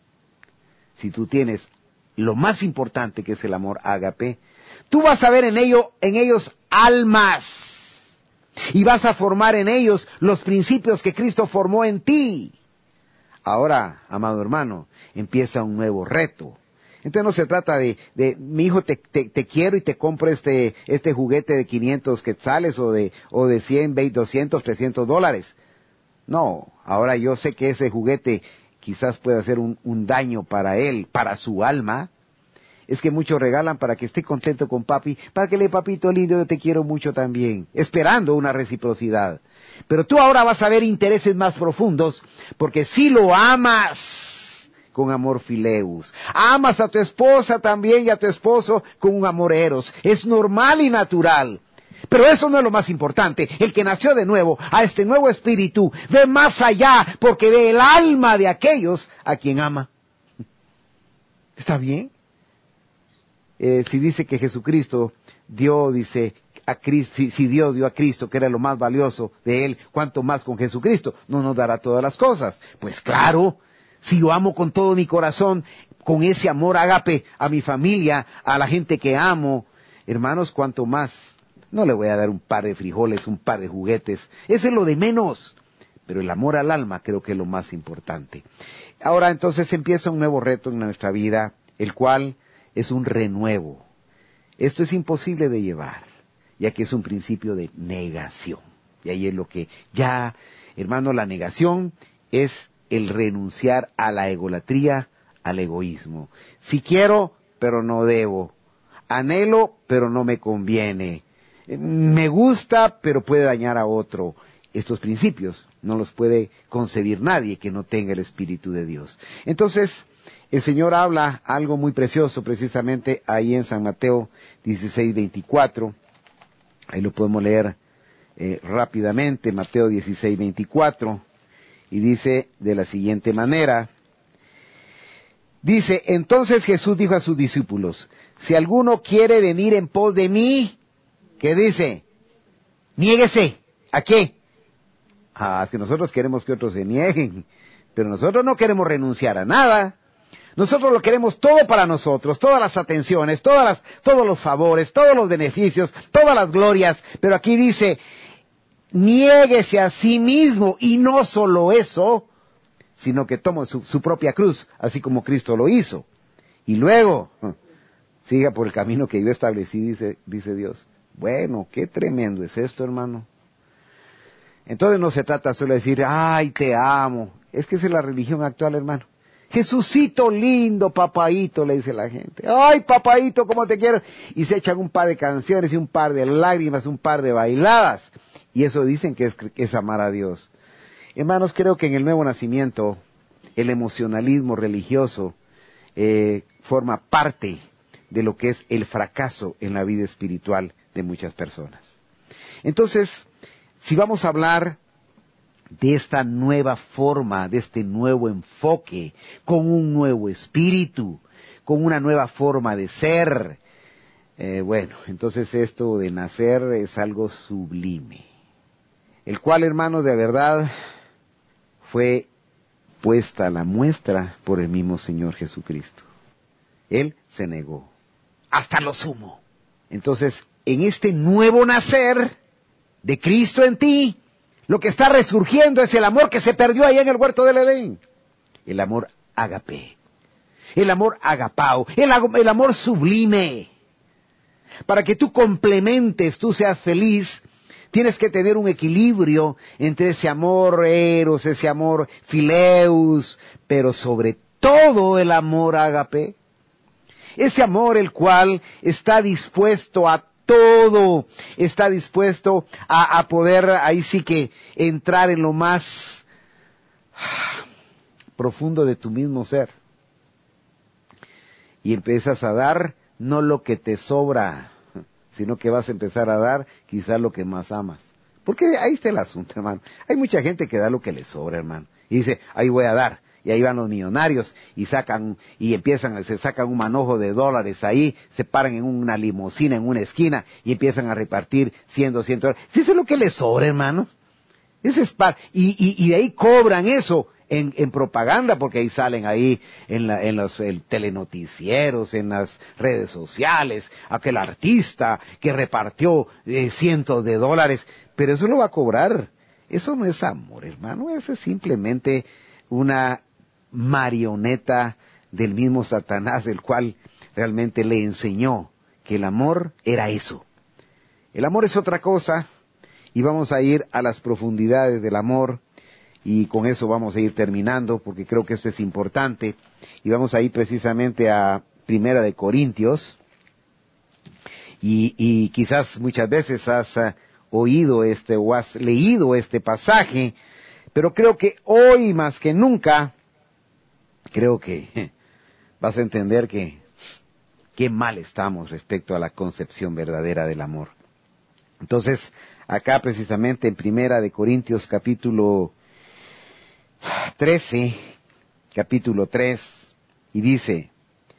si tú tienes lo más importante que es el amor ágape, tú vas a ver en ello, en ellos almas. Y vas a formar en ellos los principios que Cristo formó en ti. Ahora, amado hermano, empieza un nuevo reto. Entonces no se trata de, de mi hijo te, te, te quiero y te compro este, este juguete de quinientos quetzales o de, o de cien, veinte, doscientos, trescientos dólares. No, ahora yo sé que ese juguete quizás pueda ser un, un daño para él, para su alma. Es que muchos regalan para que esté contento con papi, para que le papito lindo, yo te quiero mucho también, esperando una reciprocidad. Pero tú ahora vas a ver intereses más profundos, porque si lo amas con amor fileus, amas a tu esposa también y a tu esposo con un amor eros, es normal y natural. Pero eso no es lo más importante. El que nació de nuevo, a este nuevo espíritu, ve más allá, porque ve el alma de aquellos a quien ama. ¿Está bien? Eh, si dice que Jesucristo dio, dice, a Cristo, si, si Dios dio a Cristo, que era lo más valioso de Él, ¿cuánto más con Jesucristo? No nos dará todas las cosas. Pues claro, si yo amo con todo mi corazón, con ese amor ágape a mi familia, a la gente que amo, hermanos, ¿cuánto más? No le voy a dar un par de frijoles, un par de juguetes, eso es lo de menos. Pero el amor al alma creo que es lo más importante. Ahora entonces empieza un nuevo reto en nuestra vida, el cual es un renuevo. Esto es imposible de llevar, ya que es un principio de negación. Y ahí es lo que ya, hermano, la negación es el renunciar a la egolatría, al egoísmo. Si quiero, pero no debo. Anhelo, pero no me conviene. Me gusta, pero puede dañar a otro. Estos principios no los puede concebir nadie que no tenga el Espíritu de Dios. Entonces, el Señor habla algo muy precioso precisamente ahí en San Mateo dieciséis veinticuatro. Ahí lo podemos leer eh, rápidamente, Mateo dieciséis veinticuatro, y dice de la siguiente manera. Dice, entonces Jesús dijo a sus discípulos, si alguno quiere venir en pos de mí, ¿qué dice? Niéguese. ¿A qué? Ah, es que nosotros queremos que otros se nieguen, pero nosotros no queremos renunciar a nada. Nosotros lo queremos todo para nosotros, todas las atenciones, todas las, todos los favores, todos los beneficios, todas las glorias. Pero aquí dice, niéguese a sí mismo, y no solo eso, sino que tome su, su propia cruz, así como Cristo lo hizo. Y luego, siga por el camino que yo establecí, dice, dice Dios. Bueno, qué tremendo es esto, hermano. Entonces no se trata solo de decir, ay, te amo. Es que esa es la religión actual, hermano. Jesucito lindo, papaíto, le dice la gente. Ay, papaíto, cómo te quiero. Y se echan un par de canciones y un par de lágrimas, un par de bailadas. Y eso dicen que es, que es amar a Dios. Hermanos, creo que en el nuevo nacimiento, el emocionalismo religioso eh, forma parte de lo que es el fracaso en la vida espiritual de muchas personas. Entonces, si vamos a hablar de esta nueva forma, de este nuevo enfoque, con un nuevo espíritu, con una nueva forma de ser, eh, bueno, entonces esto de nacer es algo sublime, el cual, hermanos, de verdad fue puesta a la muestra por el mismo Señor Jesucristo. Él se negó hasta lo sumo. Entonces, en este nuevo nacer de Cristo en ti, lo que está resurgiendo es el amor que se perdió allá en el huerto del Edén. El amor ágape. El amor agapao. El, el amor sublime. Para que tú complementes, tú seas feliz, tienes que tener un equilibrio entre ese amor eros, ese amor fileus, pero sobre todo el amor ágape. Ese amor el cual está dispuesto a todo, está dispuesto a, a poder, ahí sí que, entrar en lo más profundo de tu mismo ser. Y empiezas a dar no lo que te sobra, sino que vas a empezar a dar quizás lo que más amas. Porque ahí está el asunto, hermano. Hay mucha gente que da lo que le sobra, hermano. Y dice, ahí voy a dar. Y ahí van los millonarios y sacan, y empiezan, se sacan un manojo de dólares ahí, se paran en una limusina, en una esquina, y empiezan a repartir cien, doscientos dólares. Si eso es lo que les sobra, hermano. Ese es par, y, y, y de ahí cobran eso en, en propaganda, porque ahí salen ahí en, la, en los el, telenoticieros, en las redes sociales, aquel artista que repartió eh, cientos de dólares, pero eso lo va a cobrar. Eso no es amor, hermano, eso es simplemente una marioneta del mismo Satanás, el cual realmente le enseñó que el amor era eso. El amor es otra cosa, y vamos a ir a las profundidades del amor, y con eso vamos a ir terminando, porque creo que esto es importante, y vamos a ir precisamente a Primera de Corintios, y, y quizás muchas veces has uh, oído este o has leído este pasaje, pero creo que hoy más que nunca, creo que vas a entender que qué mal estamos respecto a la concepción verdadera del amor. Entonces, acá precisamente en Primera de Corintios capítulo trece, capítulo tres, y dice,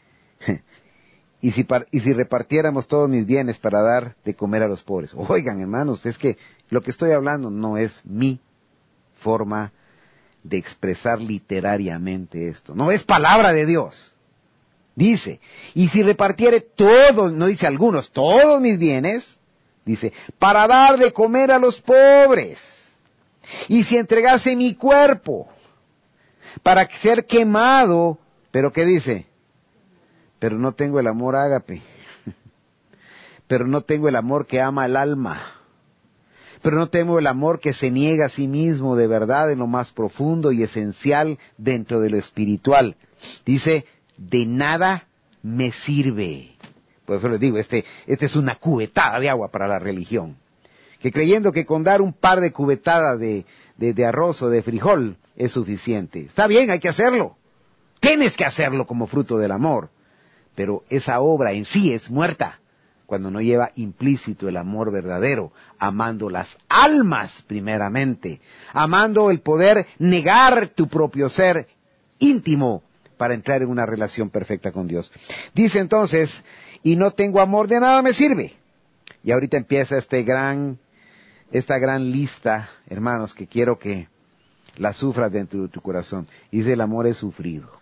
y si, par, y si repartiéramos todos mis bienes para dar de comer a los pobres. Oigan, hermanos, es que lo que estoy hablando no es mi forma de expresar literariamente esto. No es palabra de Dios. Dice, y si repartiere todos, no dice algunos, todos mis bienes, dice, para dar de comer a los pobres. Y si entregase mi cuerpo para ser quemado, pero ¿qué dice? Pero no tengo el amor ágape. Pero no tengo el amor que ama el alma. Pero no tengo el amor que se niega a sí mismo de verdad en lo más profundo y esencial dentro de lo espiritual. Dice, de nada me sirve. Por eso les digo, este, este es una cubetada de agua para la religión. Que creyendo que con dar un par de cubetadas de, de, de arroz o de frijol es suficiente. Está bien, hay que hacerlo. Tienes que hacerlo como fruto del amor. Pero esa obra en sí es muerta cuando no lleva implícito el amor verdadero, amando las almas primeramente, amando el poder negar tu propio ser íntimo para entrar en una relación perfecta con Dios. Dice entonces, y no tengo amor, de nada me sirve. Y ahorita empieza este gran, esta gran lista, hermanos, que quiero que la sufras dentro de tu corazón. Dice, el amor es sufrido.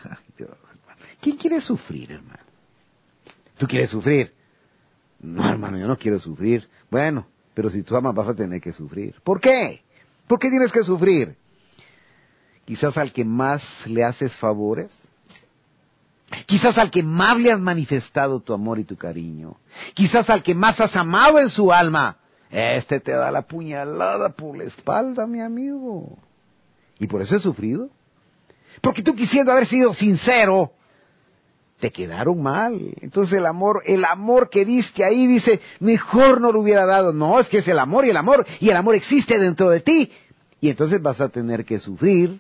¿Quién quiere sufrir, hermano? ¿Tú quieres sufrir? No, hermano, yo no quiero sufrir. Bueno, pero si tú amas vas a tener que sufrir. ¿Por qué? ¿Por qué tienes que sufrir? Quizás al que más le haces favores. Quizás al que más le has manifestado tu amor y tu cariño. Quizás al que más has amado en su alma. Este te da la puñalada por la espalda, mi amigo. ¿Y por eso he sufrido? Porque tú quisiendo haber sido sincero, te quedaron mal. Entonces el amor, el amor que diste ahí, dice, mejor no lo hubiera dado. No, es que es el amor y el amor, y el amor existe dentro de ti. Y entonces vas a tener que sufrir.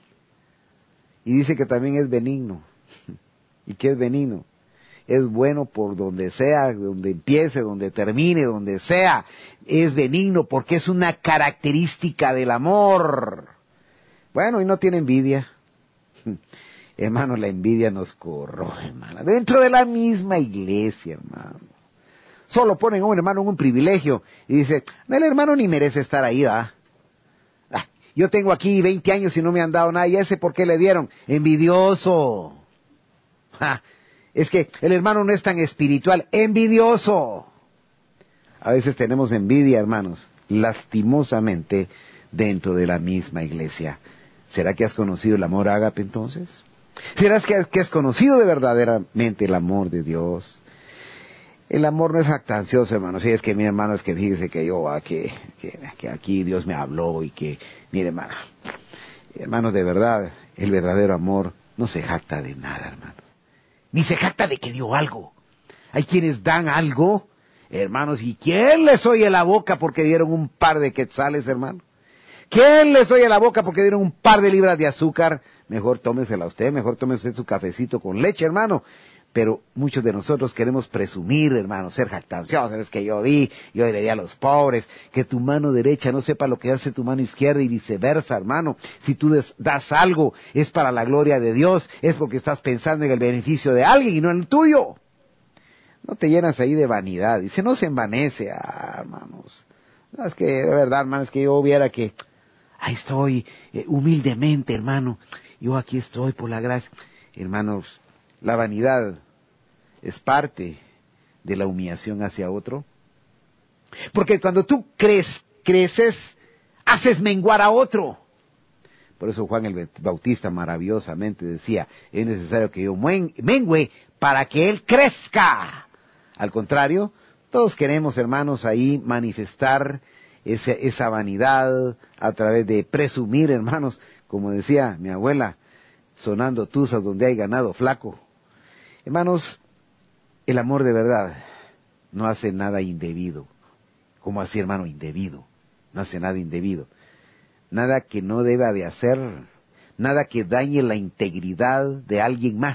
Y dice que también es benigno. ¿Y qué es benigno? Es bueno por donde sea, donde empiece, donde termine, donde sea. Es benigno porque es una característica del amor. Bueno, y no tiene envidia. Hermano, la envidia nos corroe, hermano. Dentro de la misma iglesia, hermano. Solo ponen a un hermano en un privilegio y dice, no, el hermano ni merece estar ahí, ¿va? Ah, yo tengo aquí veinte años y no me han dado nada, ¿y ese por qué le dieron? Envidioso. Ah, es que el hermano no es tan espiritual, envidioso. A veces tenemos envidia, hermanos, lastimosamente dentro de la misma iglesia. ¿Será que has conocido el amor ágape entonces? ¿Será que has, que has conocido de verdaderamente el amor de Dios? El amor no es jactancioso, hermano. Si es que, mi hermano, es que fíjese que yo, ah, que, que, que aquí Dios me habló y que, mire, hermano, hermano, de verdad, el verdadero amor no se jacta de nada, hermano. Ni se jacta de que dio algo. Hay quienes dan algo, hermanos, ¿y quién les oye la boca porque dieron un par de quetzales, hermano? ¿Quién les oye la boca porque dieron un par de libras de azúcar? Mejor tómesela usted, mejor tómese usted su cafecito con leche, hermano. Pero muchos de nosotros queremos presumir, hermano, ser jactanciosos. Es que yo di, yo le di a los pobres, que tu mano derecha no sepa lo que hace tu mano izquierda y viceversa, hermano. Si tú des, das algo, es para la gloria de Dios, es porque estás pensando en el beneficio de alguien y no en el tuyo. No te llenas ahí de vanidad. Dice, no se envanece, ah, hermanos. No, es que, de verdad, hermano, es que yo viera que, ahí estoy, eh, humildemente, hermano. Yo aquí estoy por la gracia. Hermanos, la vanidad es parte de la humillación hacia otro. Porque cuando tú crees, creces, haces menguar a otro. Por eso Juan el Bautista maravillosamente decía, es necesario que yo mengüe para que él crezca. Al contrario, todos queremos, hermanos, ahí manifestar ese, esa vanidad a través de presumir, hermanos, como decía mi abuela, sonando tuzas donde hay ganado flaco. Hermanos, el amor de verdad no hace nada indebido. ¿Cómo así, hermano? Indebido. No hace nada indebido. Nada que no deba de hacer. Nada que dañe la integridad de alguien más.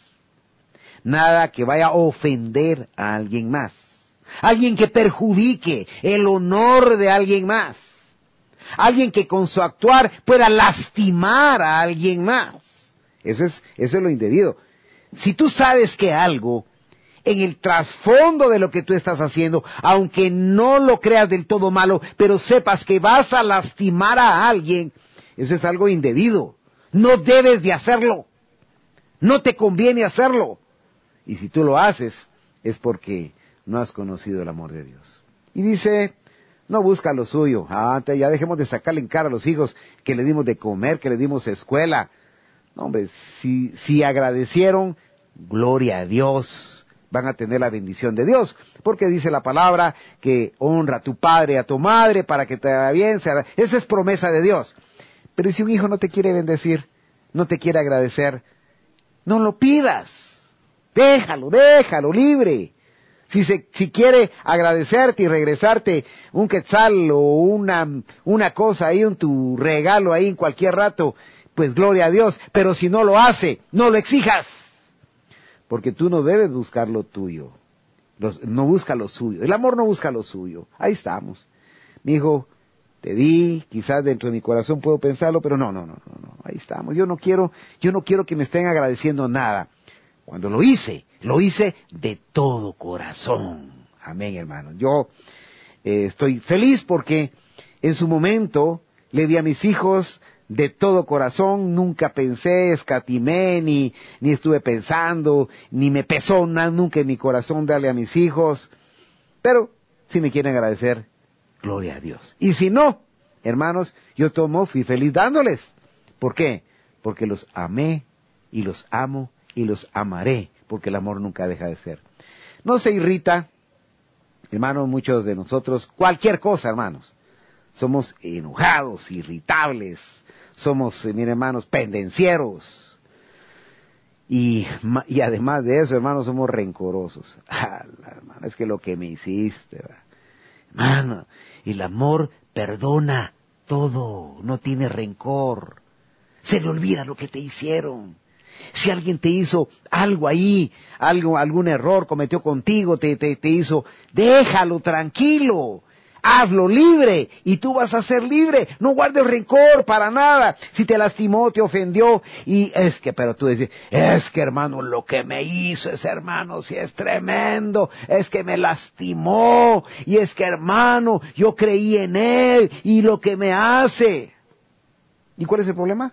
Nada que vaya a ofender a alguien más. Alguien que perjudique el honor de alguien más. Alguien que con su actuar pueda lastimar a alguien más. Eso es, eso es lo indebido. Si tú sabes que algo, en el trasfondo de lo que tú estás haciendo, aunque no lo creas del todo malo, pero sepas que vas a lastimar a alguien, eso es algo indebido. No debes de hacerlo. No te conviene hacerlo. Y si tú lo haces, es porque no has conocido el amor de Dios. Y dice, no busca lo suyo. Ah, ya dejemos de sacarle en cara a los hijos que le dimos de comer, que le dimos escuela. No, hombre, si, si agradecieron, gloria a Dios, van a tener la bendición de Dios. Porque dice la palabra que honra a tu padre y a tu madre para que te vaya bien. Sea, esa es promesa de Dios. Pero si un hijo no te quiere bendecir, no te quiere agradecer, no lo pidas. Déjalo, déjalo libre. Si, se, si quiere agradecerte y regresarte un quetzal o una, una cosa ahí, un tu regalo ahí en cualquier rato, pues gloria a Dios, pero si no lo hace, no lo exijas, porque tú no debes buscar lo tuyo, Los, no busca lo suyo, el amor no busca lo suyo. Ahí estamos, mi hijo, te di, quizás dentro de mi corazón puedo pensarlo, pero no, no, no, no, no, ahí estamos. Yo no quiero, yo no quiero que me estén agradeciendo nada. Cuando lo hice, lo hice de todo corazón. Amén, hermanos. Yo eh, estoy feliz porque en su momento le di a mis hijos de todo corazón, nunca pensé, escatimé, ni, ni estuve pensando, ni me pesó nada, nunca en mi corazón darle a mis hijos. Pero si me quieren agradecer, gloria a Dios. Y si no, hermanos, yo tomo, fui feliz dándoles. ¿Por qué? Porque los amé y los amo y los amaré, porque el amor nunca deja de ser. No se irrita, hermanos, muchos de nosotros, cualquier cosa, hermanos. Somos enojados, irritables, somos, eh, miren, hermanos, pendencieros. Y, y además de eso, hermanos, somos rencorosos. Ah, hermano, es que lo que me hiciste, ¿verdad? Hermano, el amor perdona todo, no tiene rencor. Se le olvida lo que te hicieron. Si alguien te hizo algo ahí, algo, algún error cometió contigo, te, te, te hizo, déjalo tranquilo, hazlo libre y tú vas a ser libre. No guardes rencor para nada. Si te lastimó, te ofendió y es que, pero tú dices, es que hermano, lo que me hizo ese hermano sí es tremendo, es que me lastimó y es que hermano, yo creí en él y lo que me hace. ¿Y cuál es el problema?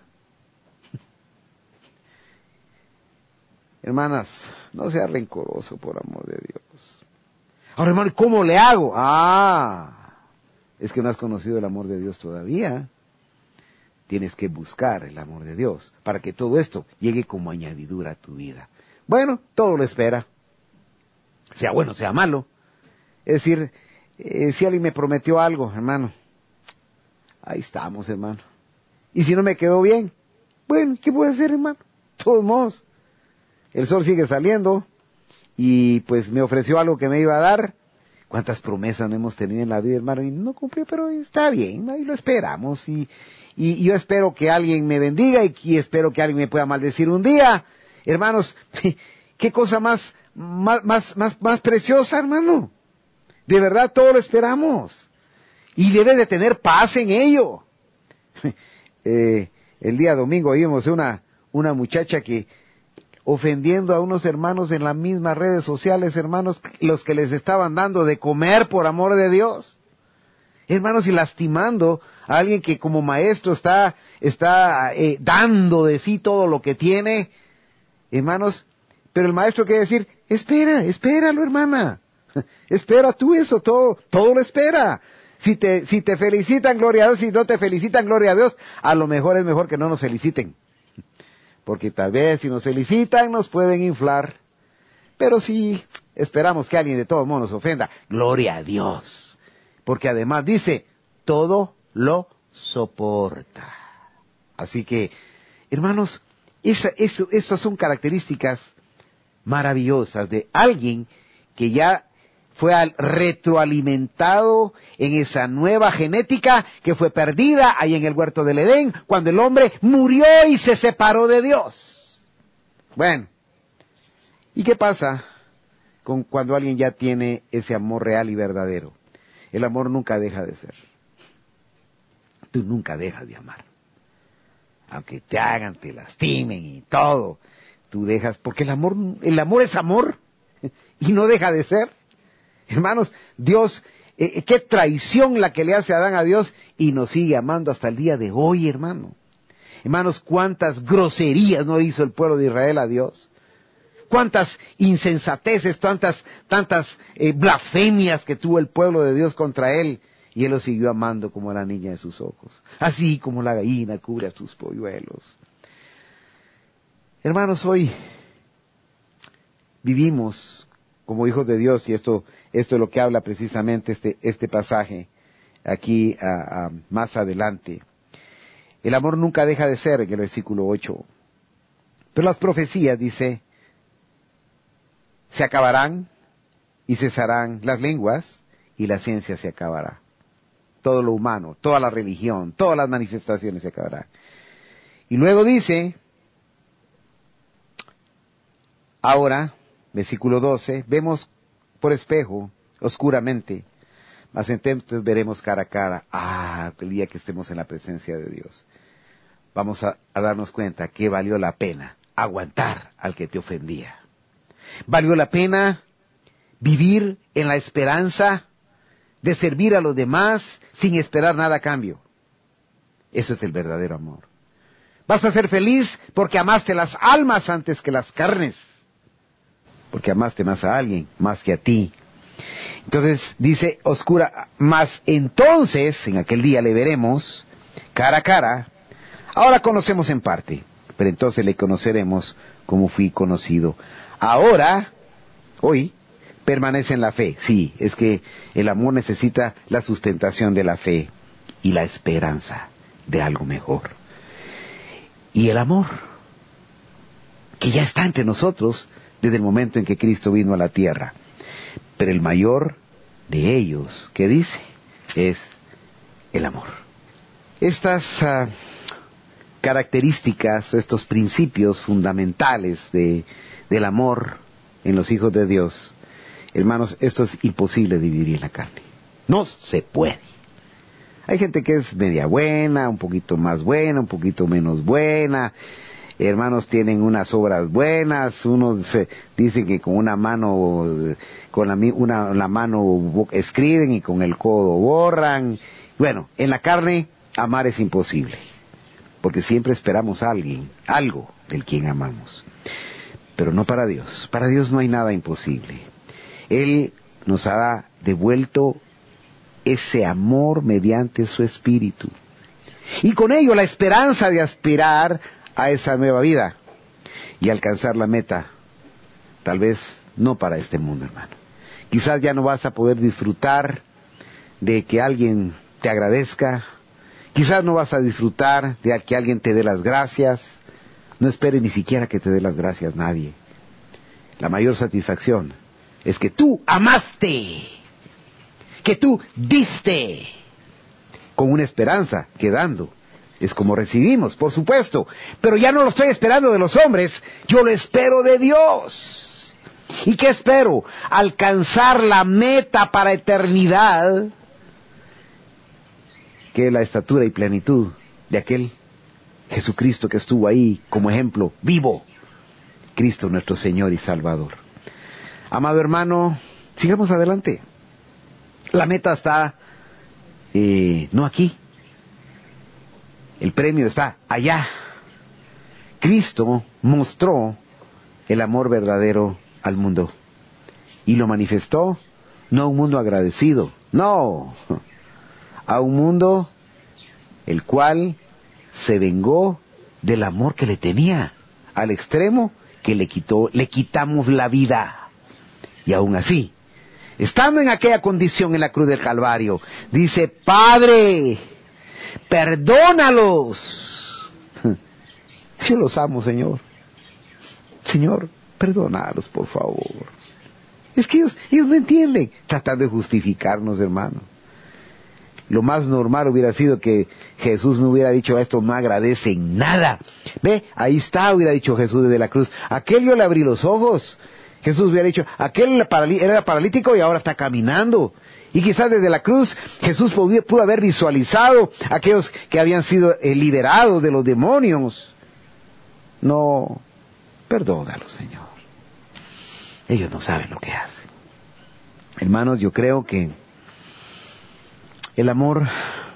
Hermanas, no sea rencoroso por amor de Dios. Ahora, hermano, ¿cómo le hago? Ah, es que no has conocido el amor de Dios todavía. Tienes que buscar el amor de Dios para que todo esto llegue como añadidura a tu vida. Bueno, todo lo espera. Sea bueno, sea malo. Es decir, eh, si alguien me prometió algo, hermano, ahí estamos, hermano. Y si no me quedó bien, bueno, ¿qué puedo hacer, hermano? De todos modos. El sol sigue saliendo y pues me ofreció algo que me iba a dar. ¿Cuántas promesas no hemos tenido en la vida, hermano? Y no cumplió, pero está bien, ahí lo esperamos. Y, y, y yo espero que alguien me bendiga y, y espero que alguien me pueda maldecir un día. Hermanos, qué cosa más, más, más, más, más preciosa, hermano. De verdad, todo lo esperamos. Y debe de tener paz en ello. eh, el día domingo vimos una, una muchacha que ofendiendo a unos hermanos en las mismas redes sociales, hermanos, los que les estaban dando de comer por amor de Dios. Hermanos, y lastimando a alguien que como maestro está, está eh, dando de sí todo lo que tiene. Hermanos, pero el maestro quiere decir, espera, espéralo, hermana. Espera tú eso, todo, todo lo espera. Si te, si te felicitan, gloria a Dios, si no te felicitan, gloria a Dios, a lo mejor es mejor que no nos feliciten. Porque tal vez si nos felicitan nos pueden inflar. Pero si esperamos que alguien de todos modos nos ofenda, gloria a Dios. Porque además dice, todo lo soporta. Así que, hermanos, esa, eso, esas son características maravillosas de alguien que ya fue retroalimentado en esa nueva genética que fue perdida ahí en el huerto del Edén, cuando el hombre murió y se separó de Dios. Bueno, ¿y qué pasa con cuando alguien ya tiene ese amor real y verdadero? El amor nunca deja de ser. Tú nunca dejas de amar. Aunque te hagan, te lastimen y todo, tú dejas, porque el amor, el amor es amor y no deja de ser. Hermanos, Dios, eh, qué traición la que le hace Adán a Dios y nos sigue amando hasta el día de hoy, hermano. Hermanos, cuántas groserías no hizo el pueblo de Israel a Dios. Cuántas insensateces, tantas, tantas eh, blasfemias que tuvo el pueblo de Dios contra él. Y él lo siguió amando como a la niña de sus ojos. Así como la gallina cubre a sus polluelos. Hermanos, hoy vivimos como hijos de Dios, y esto, esto es lo que habla precisamente este, este pasaje aquí a, a, más adelante. El amor nunca deja de ser, en el versículo ocho. Pero las profecías, dice, se acabarán y cesarán las lenguas y la ciencia se acabará. Todo lo humano, toda la religión, todas las manifestaciones se acabarán. Y luego dice, ahora, versículo doce, vemos por espejo, oscuramente, mas entonces veremos cara a cara. Ah, el día que estemos en la presencia de Dios, vamos a, a darnos cuenta que valió la pena aguantar al que te ofendía. Valió la pena vivir en la esperanza de servir a los demás sin esperar nada a cambio. Eso es el verdadero amor. Vas a ser feliz porque amaste las almas antes que las carnes. Porque amaste más a alguien, más que a ti. Entonces dice oscura, mas entonces en aquel día le veremos cara a cara. Ahora conocemos en parte, pero entonces le conoceremos como fui conocido. Ahora, hoy, permanece en la fe. Sí, es que el amor necesita la sustentación de la fe y la esperanza de algo mejor. Y el amor, que ya está entre nosotros desde el momento en que Cristo vino a la tierra. Pero el mayor de ellos, ¿qué dice? Es el amor. Estas uh, características, estos principios fundamentales de, del amor en los hijos de Dios, hermanos, esto es imposible dividir en la carne. No se puede. Hay gente que es media buena, un poquito más buena, un poquito menos buena. Hermanos tienen unas obras buenas, unos se dicen que con una mano, con la, una, la mano escriben y con el codo borran. Bueno, en la carne amar es imposible, porque siempre esperamos a alguien, algo del quien amamos. Pero no para Dios. Para Dios no hay nada imposible. Él nos ha devuelto ese amor mediante su Espíritu. Y con ello la esperanza de aspirar a esa nueva vida y alcanzar la meta. Tal vez no para este mundo, hermano. Quizás ya no vas a poder disfrutar de que alguien te agradezca. Quizás no vas a disfrutar de que alguien te dé las gracias. No espere ni siquiera que te dé las gracias nadie. La mayor satisfacción es que tú amaste, que tú diste, con una esperanza que dando es como recibimos, por supuesto, pero ya no lo estoy esperando de los hombres, yo lo espero de Dios. ¿Y qué espero? Alcanzar la meta para eternidad, que es la estatura y plenitud de aquel Jesucristo que estuvo ahí como ejemplo vivo, Cristo nuestro Señor y Salvador. Amado hermano, sigamos adelante. La meta está eh, no aquí. El premio está allá. Cristo mostró el amor verdadero al mundo y lo manifestó no a un mundo agradecido, no, a un mundo el cual se vengó del amor que le tenía, al extremo que le quitó, le quitamos la vida. Y aún así, estando en aquella condición en la cruz del Calvario, dice, Padre, perdónalos. Yo los amo, Señor. Señor, perdónalos, por favor. Es que ellos, ellos no entienden, tratando de justificarnos, hermano. Lo más normal hubiera sido que Jesús no hubiera dicho, estos no agradecen nada. Ve, ahí está, hubiera dicho Jesús desde la cruz. Aquel yo le abrí los ojos. Jesús hubiera dicho, aquel era paralítico y ahora está caminando. Y quizás desde la cruz Jesús pudo, pudo haber visualizado a aquellos que habían sido eh, liberados de los demonios. No, perdónalos, Señor. Ellos no saben lo que hacen. Hermanos, yo creo que el amor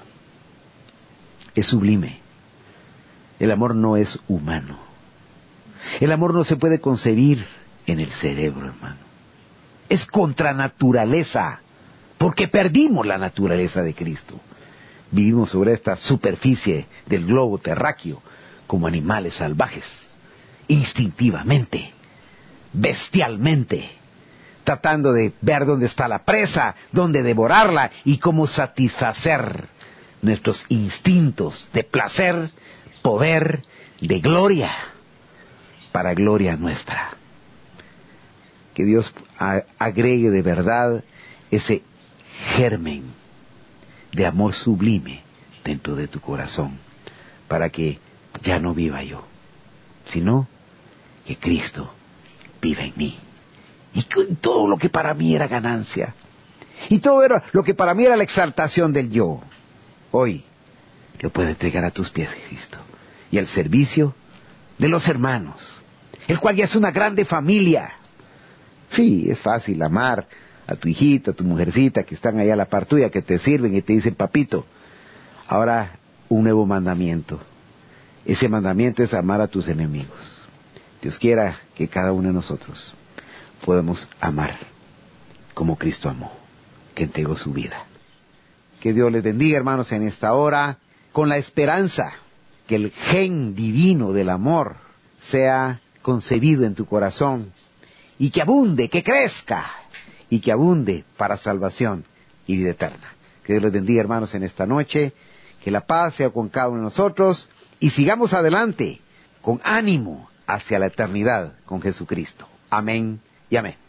es sublime. El amor no es humano. El amor no se puede concebir en el cerebro, hermano. Es contra naturaleza, porque perdimos la naturaleza de Cristo. Vivimos sobre esta superficie del globo terráqueo como animales salvajes, instintivamente, bestialmente, tratando de ver dónde está la presa, dónde devorarla y cómo satisfacer nuestros instintos de placer, poder, de gloria, para gloria nuestra. Que Dios agregue de verdad ese germen de amor sublime dentro de tu corazón, para que ya no viva yo, sino que Cristo viva en mí. Y con todo lo que para mí era ganancia, y todo era lo que para mí era la exaltación del yo, hoy lo puedo entregar a tus pies, Cristo, y al servicio de los hermanos, el cual ya es una grande familia. Sí, es fácil amar a tu hijito, a tu mujercita, que están allá a la par tuya, que te sirven y te dicen papito. Ahora, un nuevo mandamiento. Ese mandamiento es amar a tus enemigos. Dios quiera que cada uno de nosotros podamos amar como Cristo amó, que entregó su vida. Que Dios les bendiga, hermanos, en esta hora, con la esperanza que el gen divino del amor sea concebido en tu corazón y que abunde, que crezca y que abunde para salvación y vida eterna. Que Dios les bendiga, hermanos, en esta noche, que la paz sea con cada uno de nosotros y sigamos adelante con ánimo hacia la eternidad con Jesucristo. Amén y amén.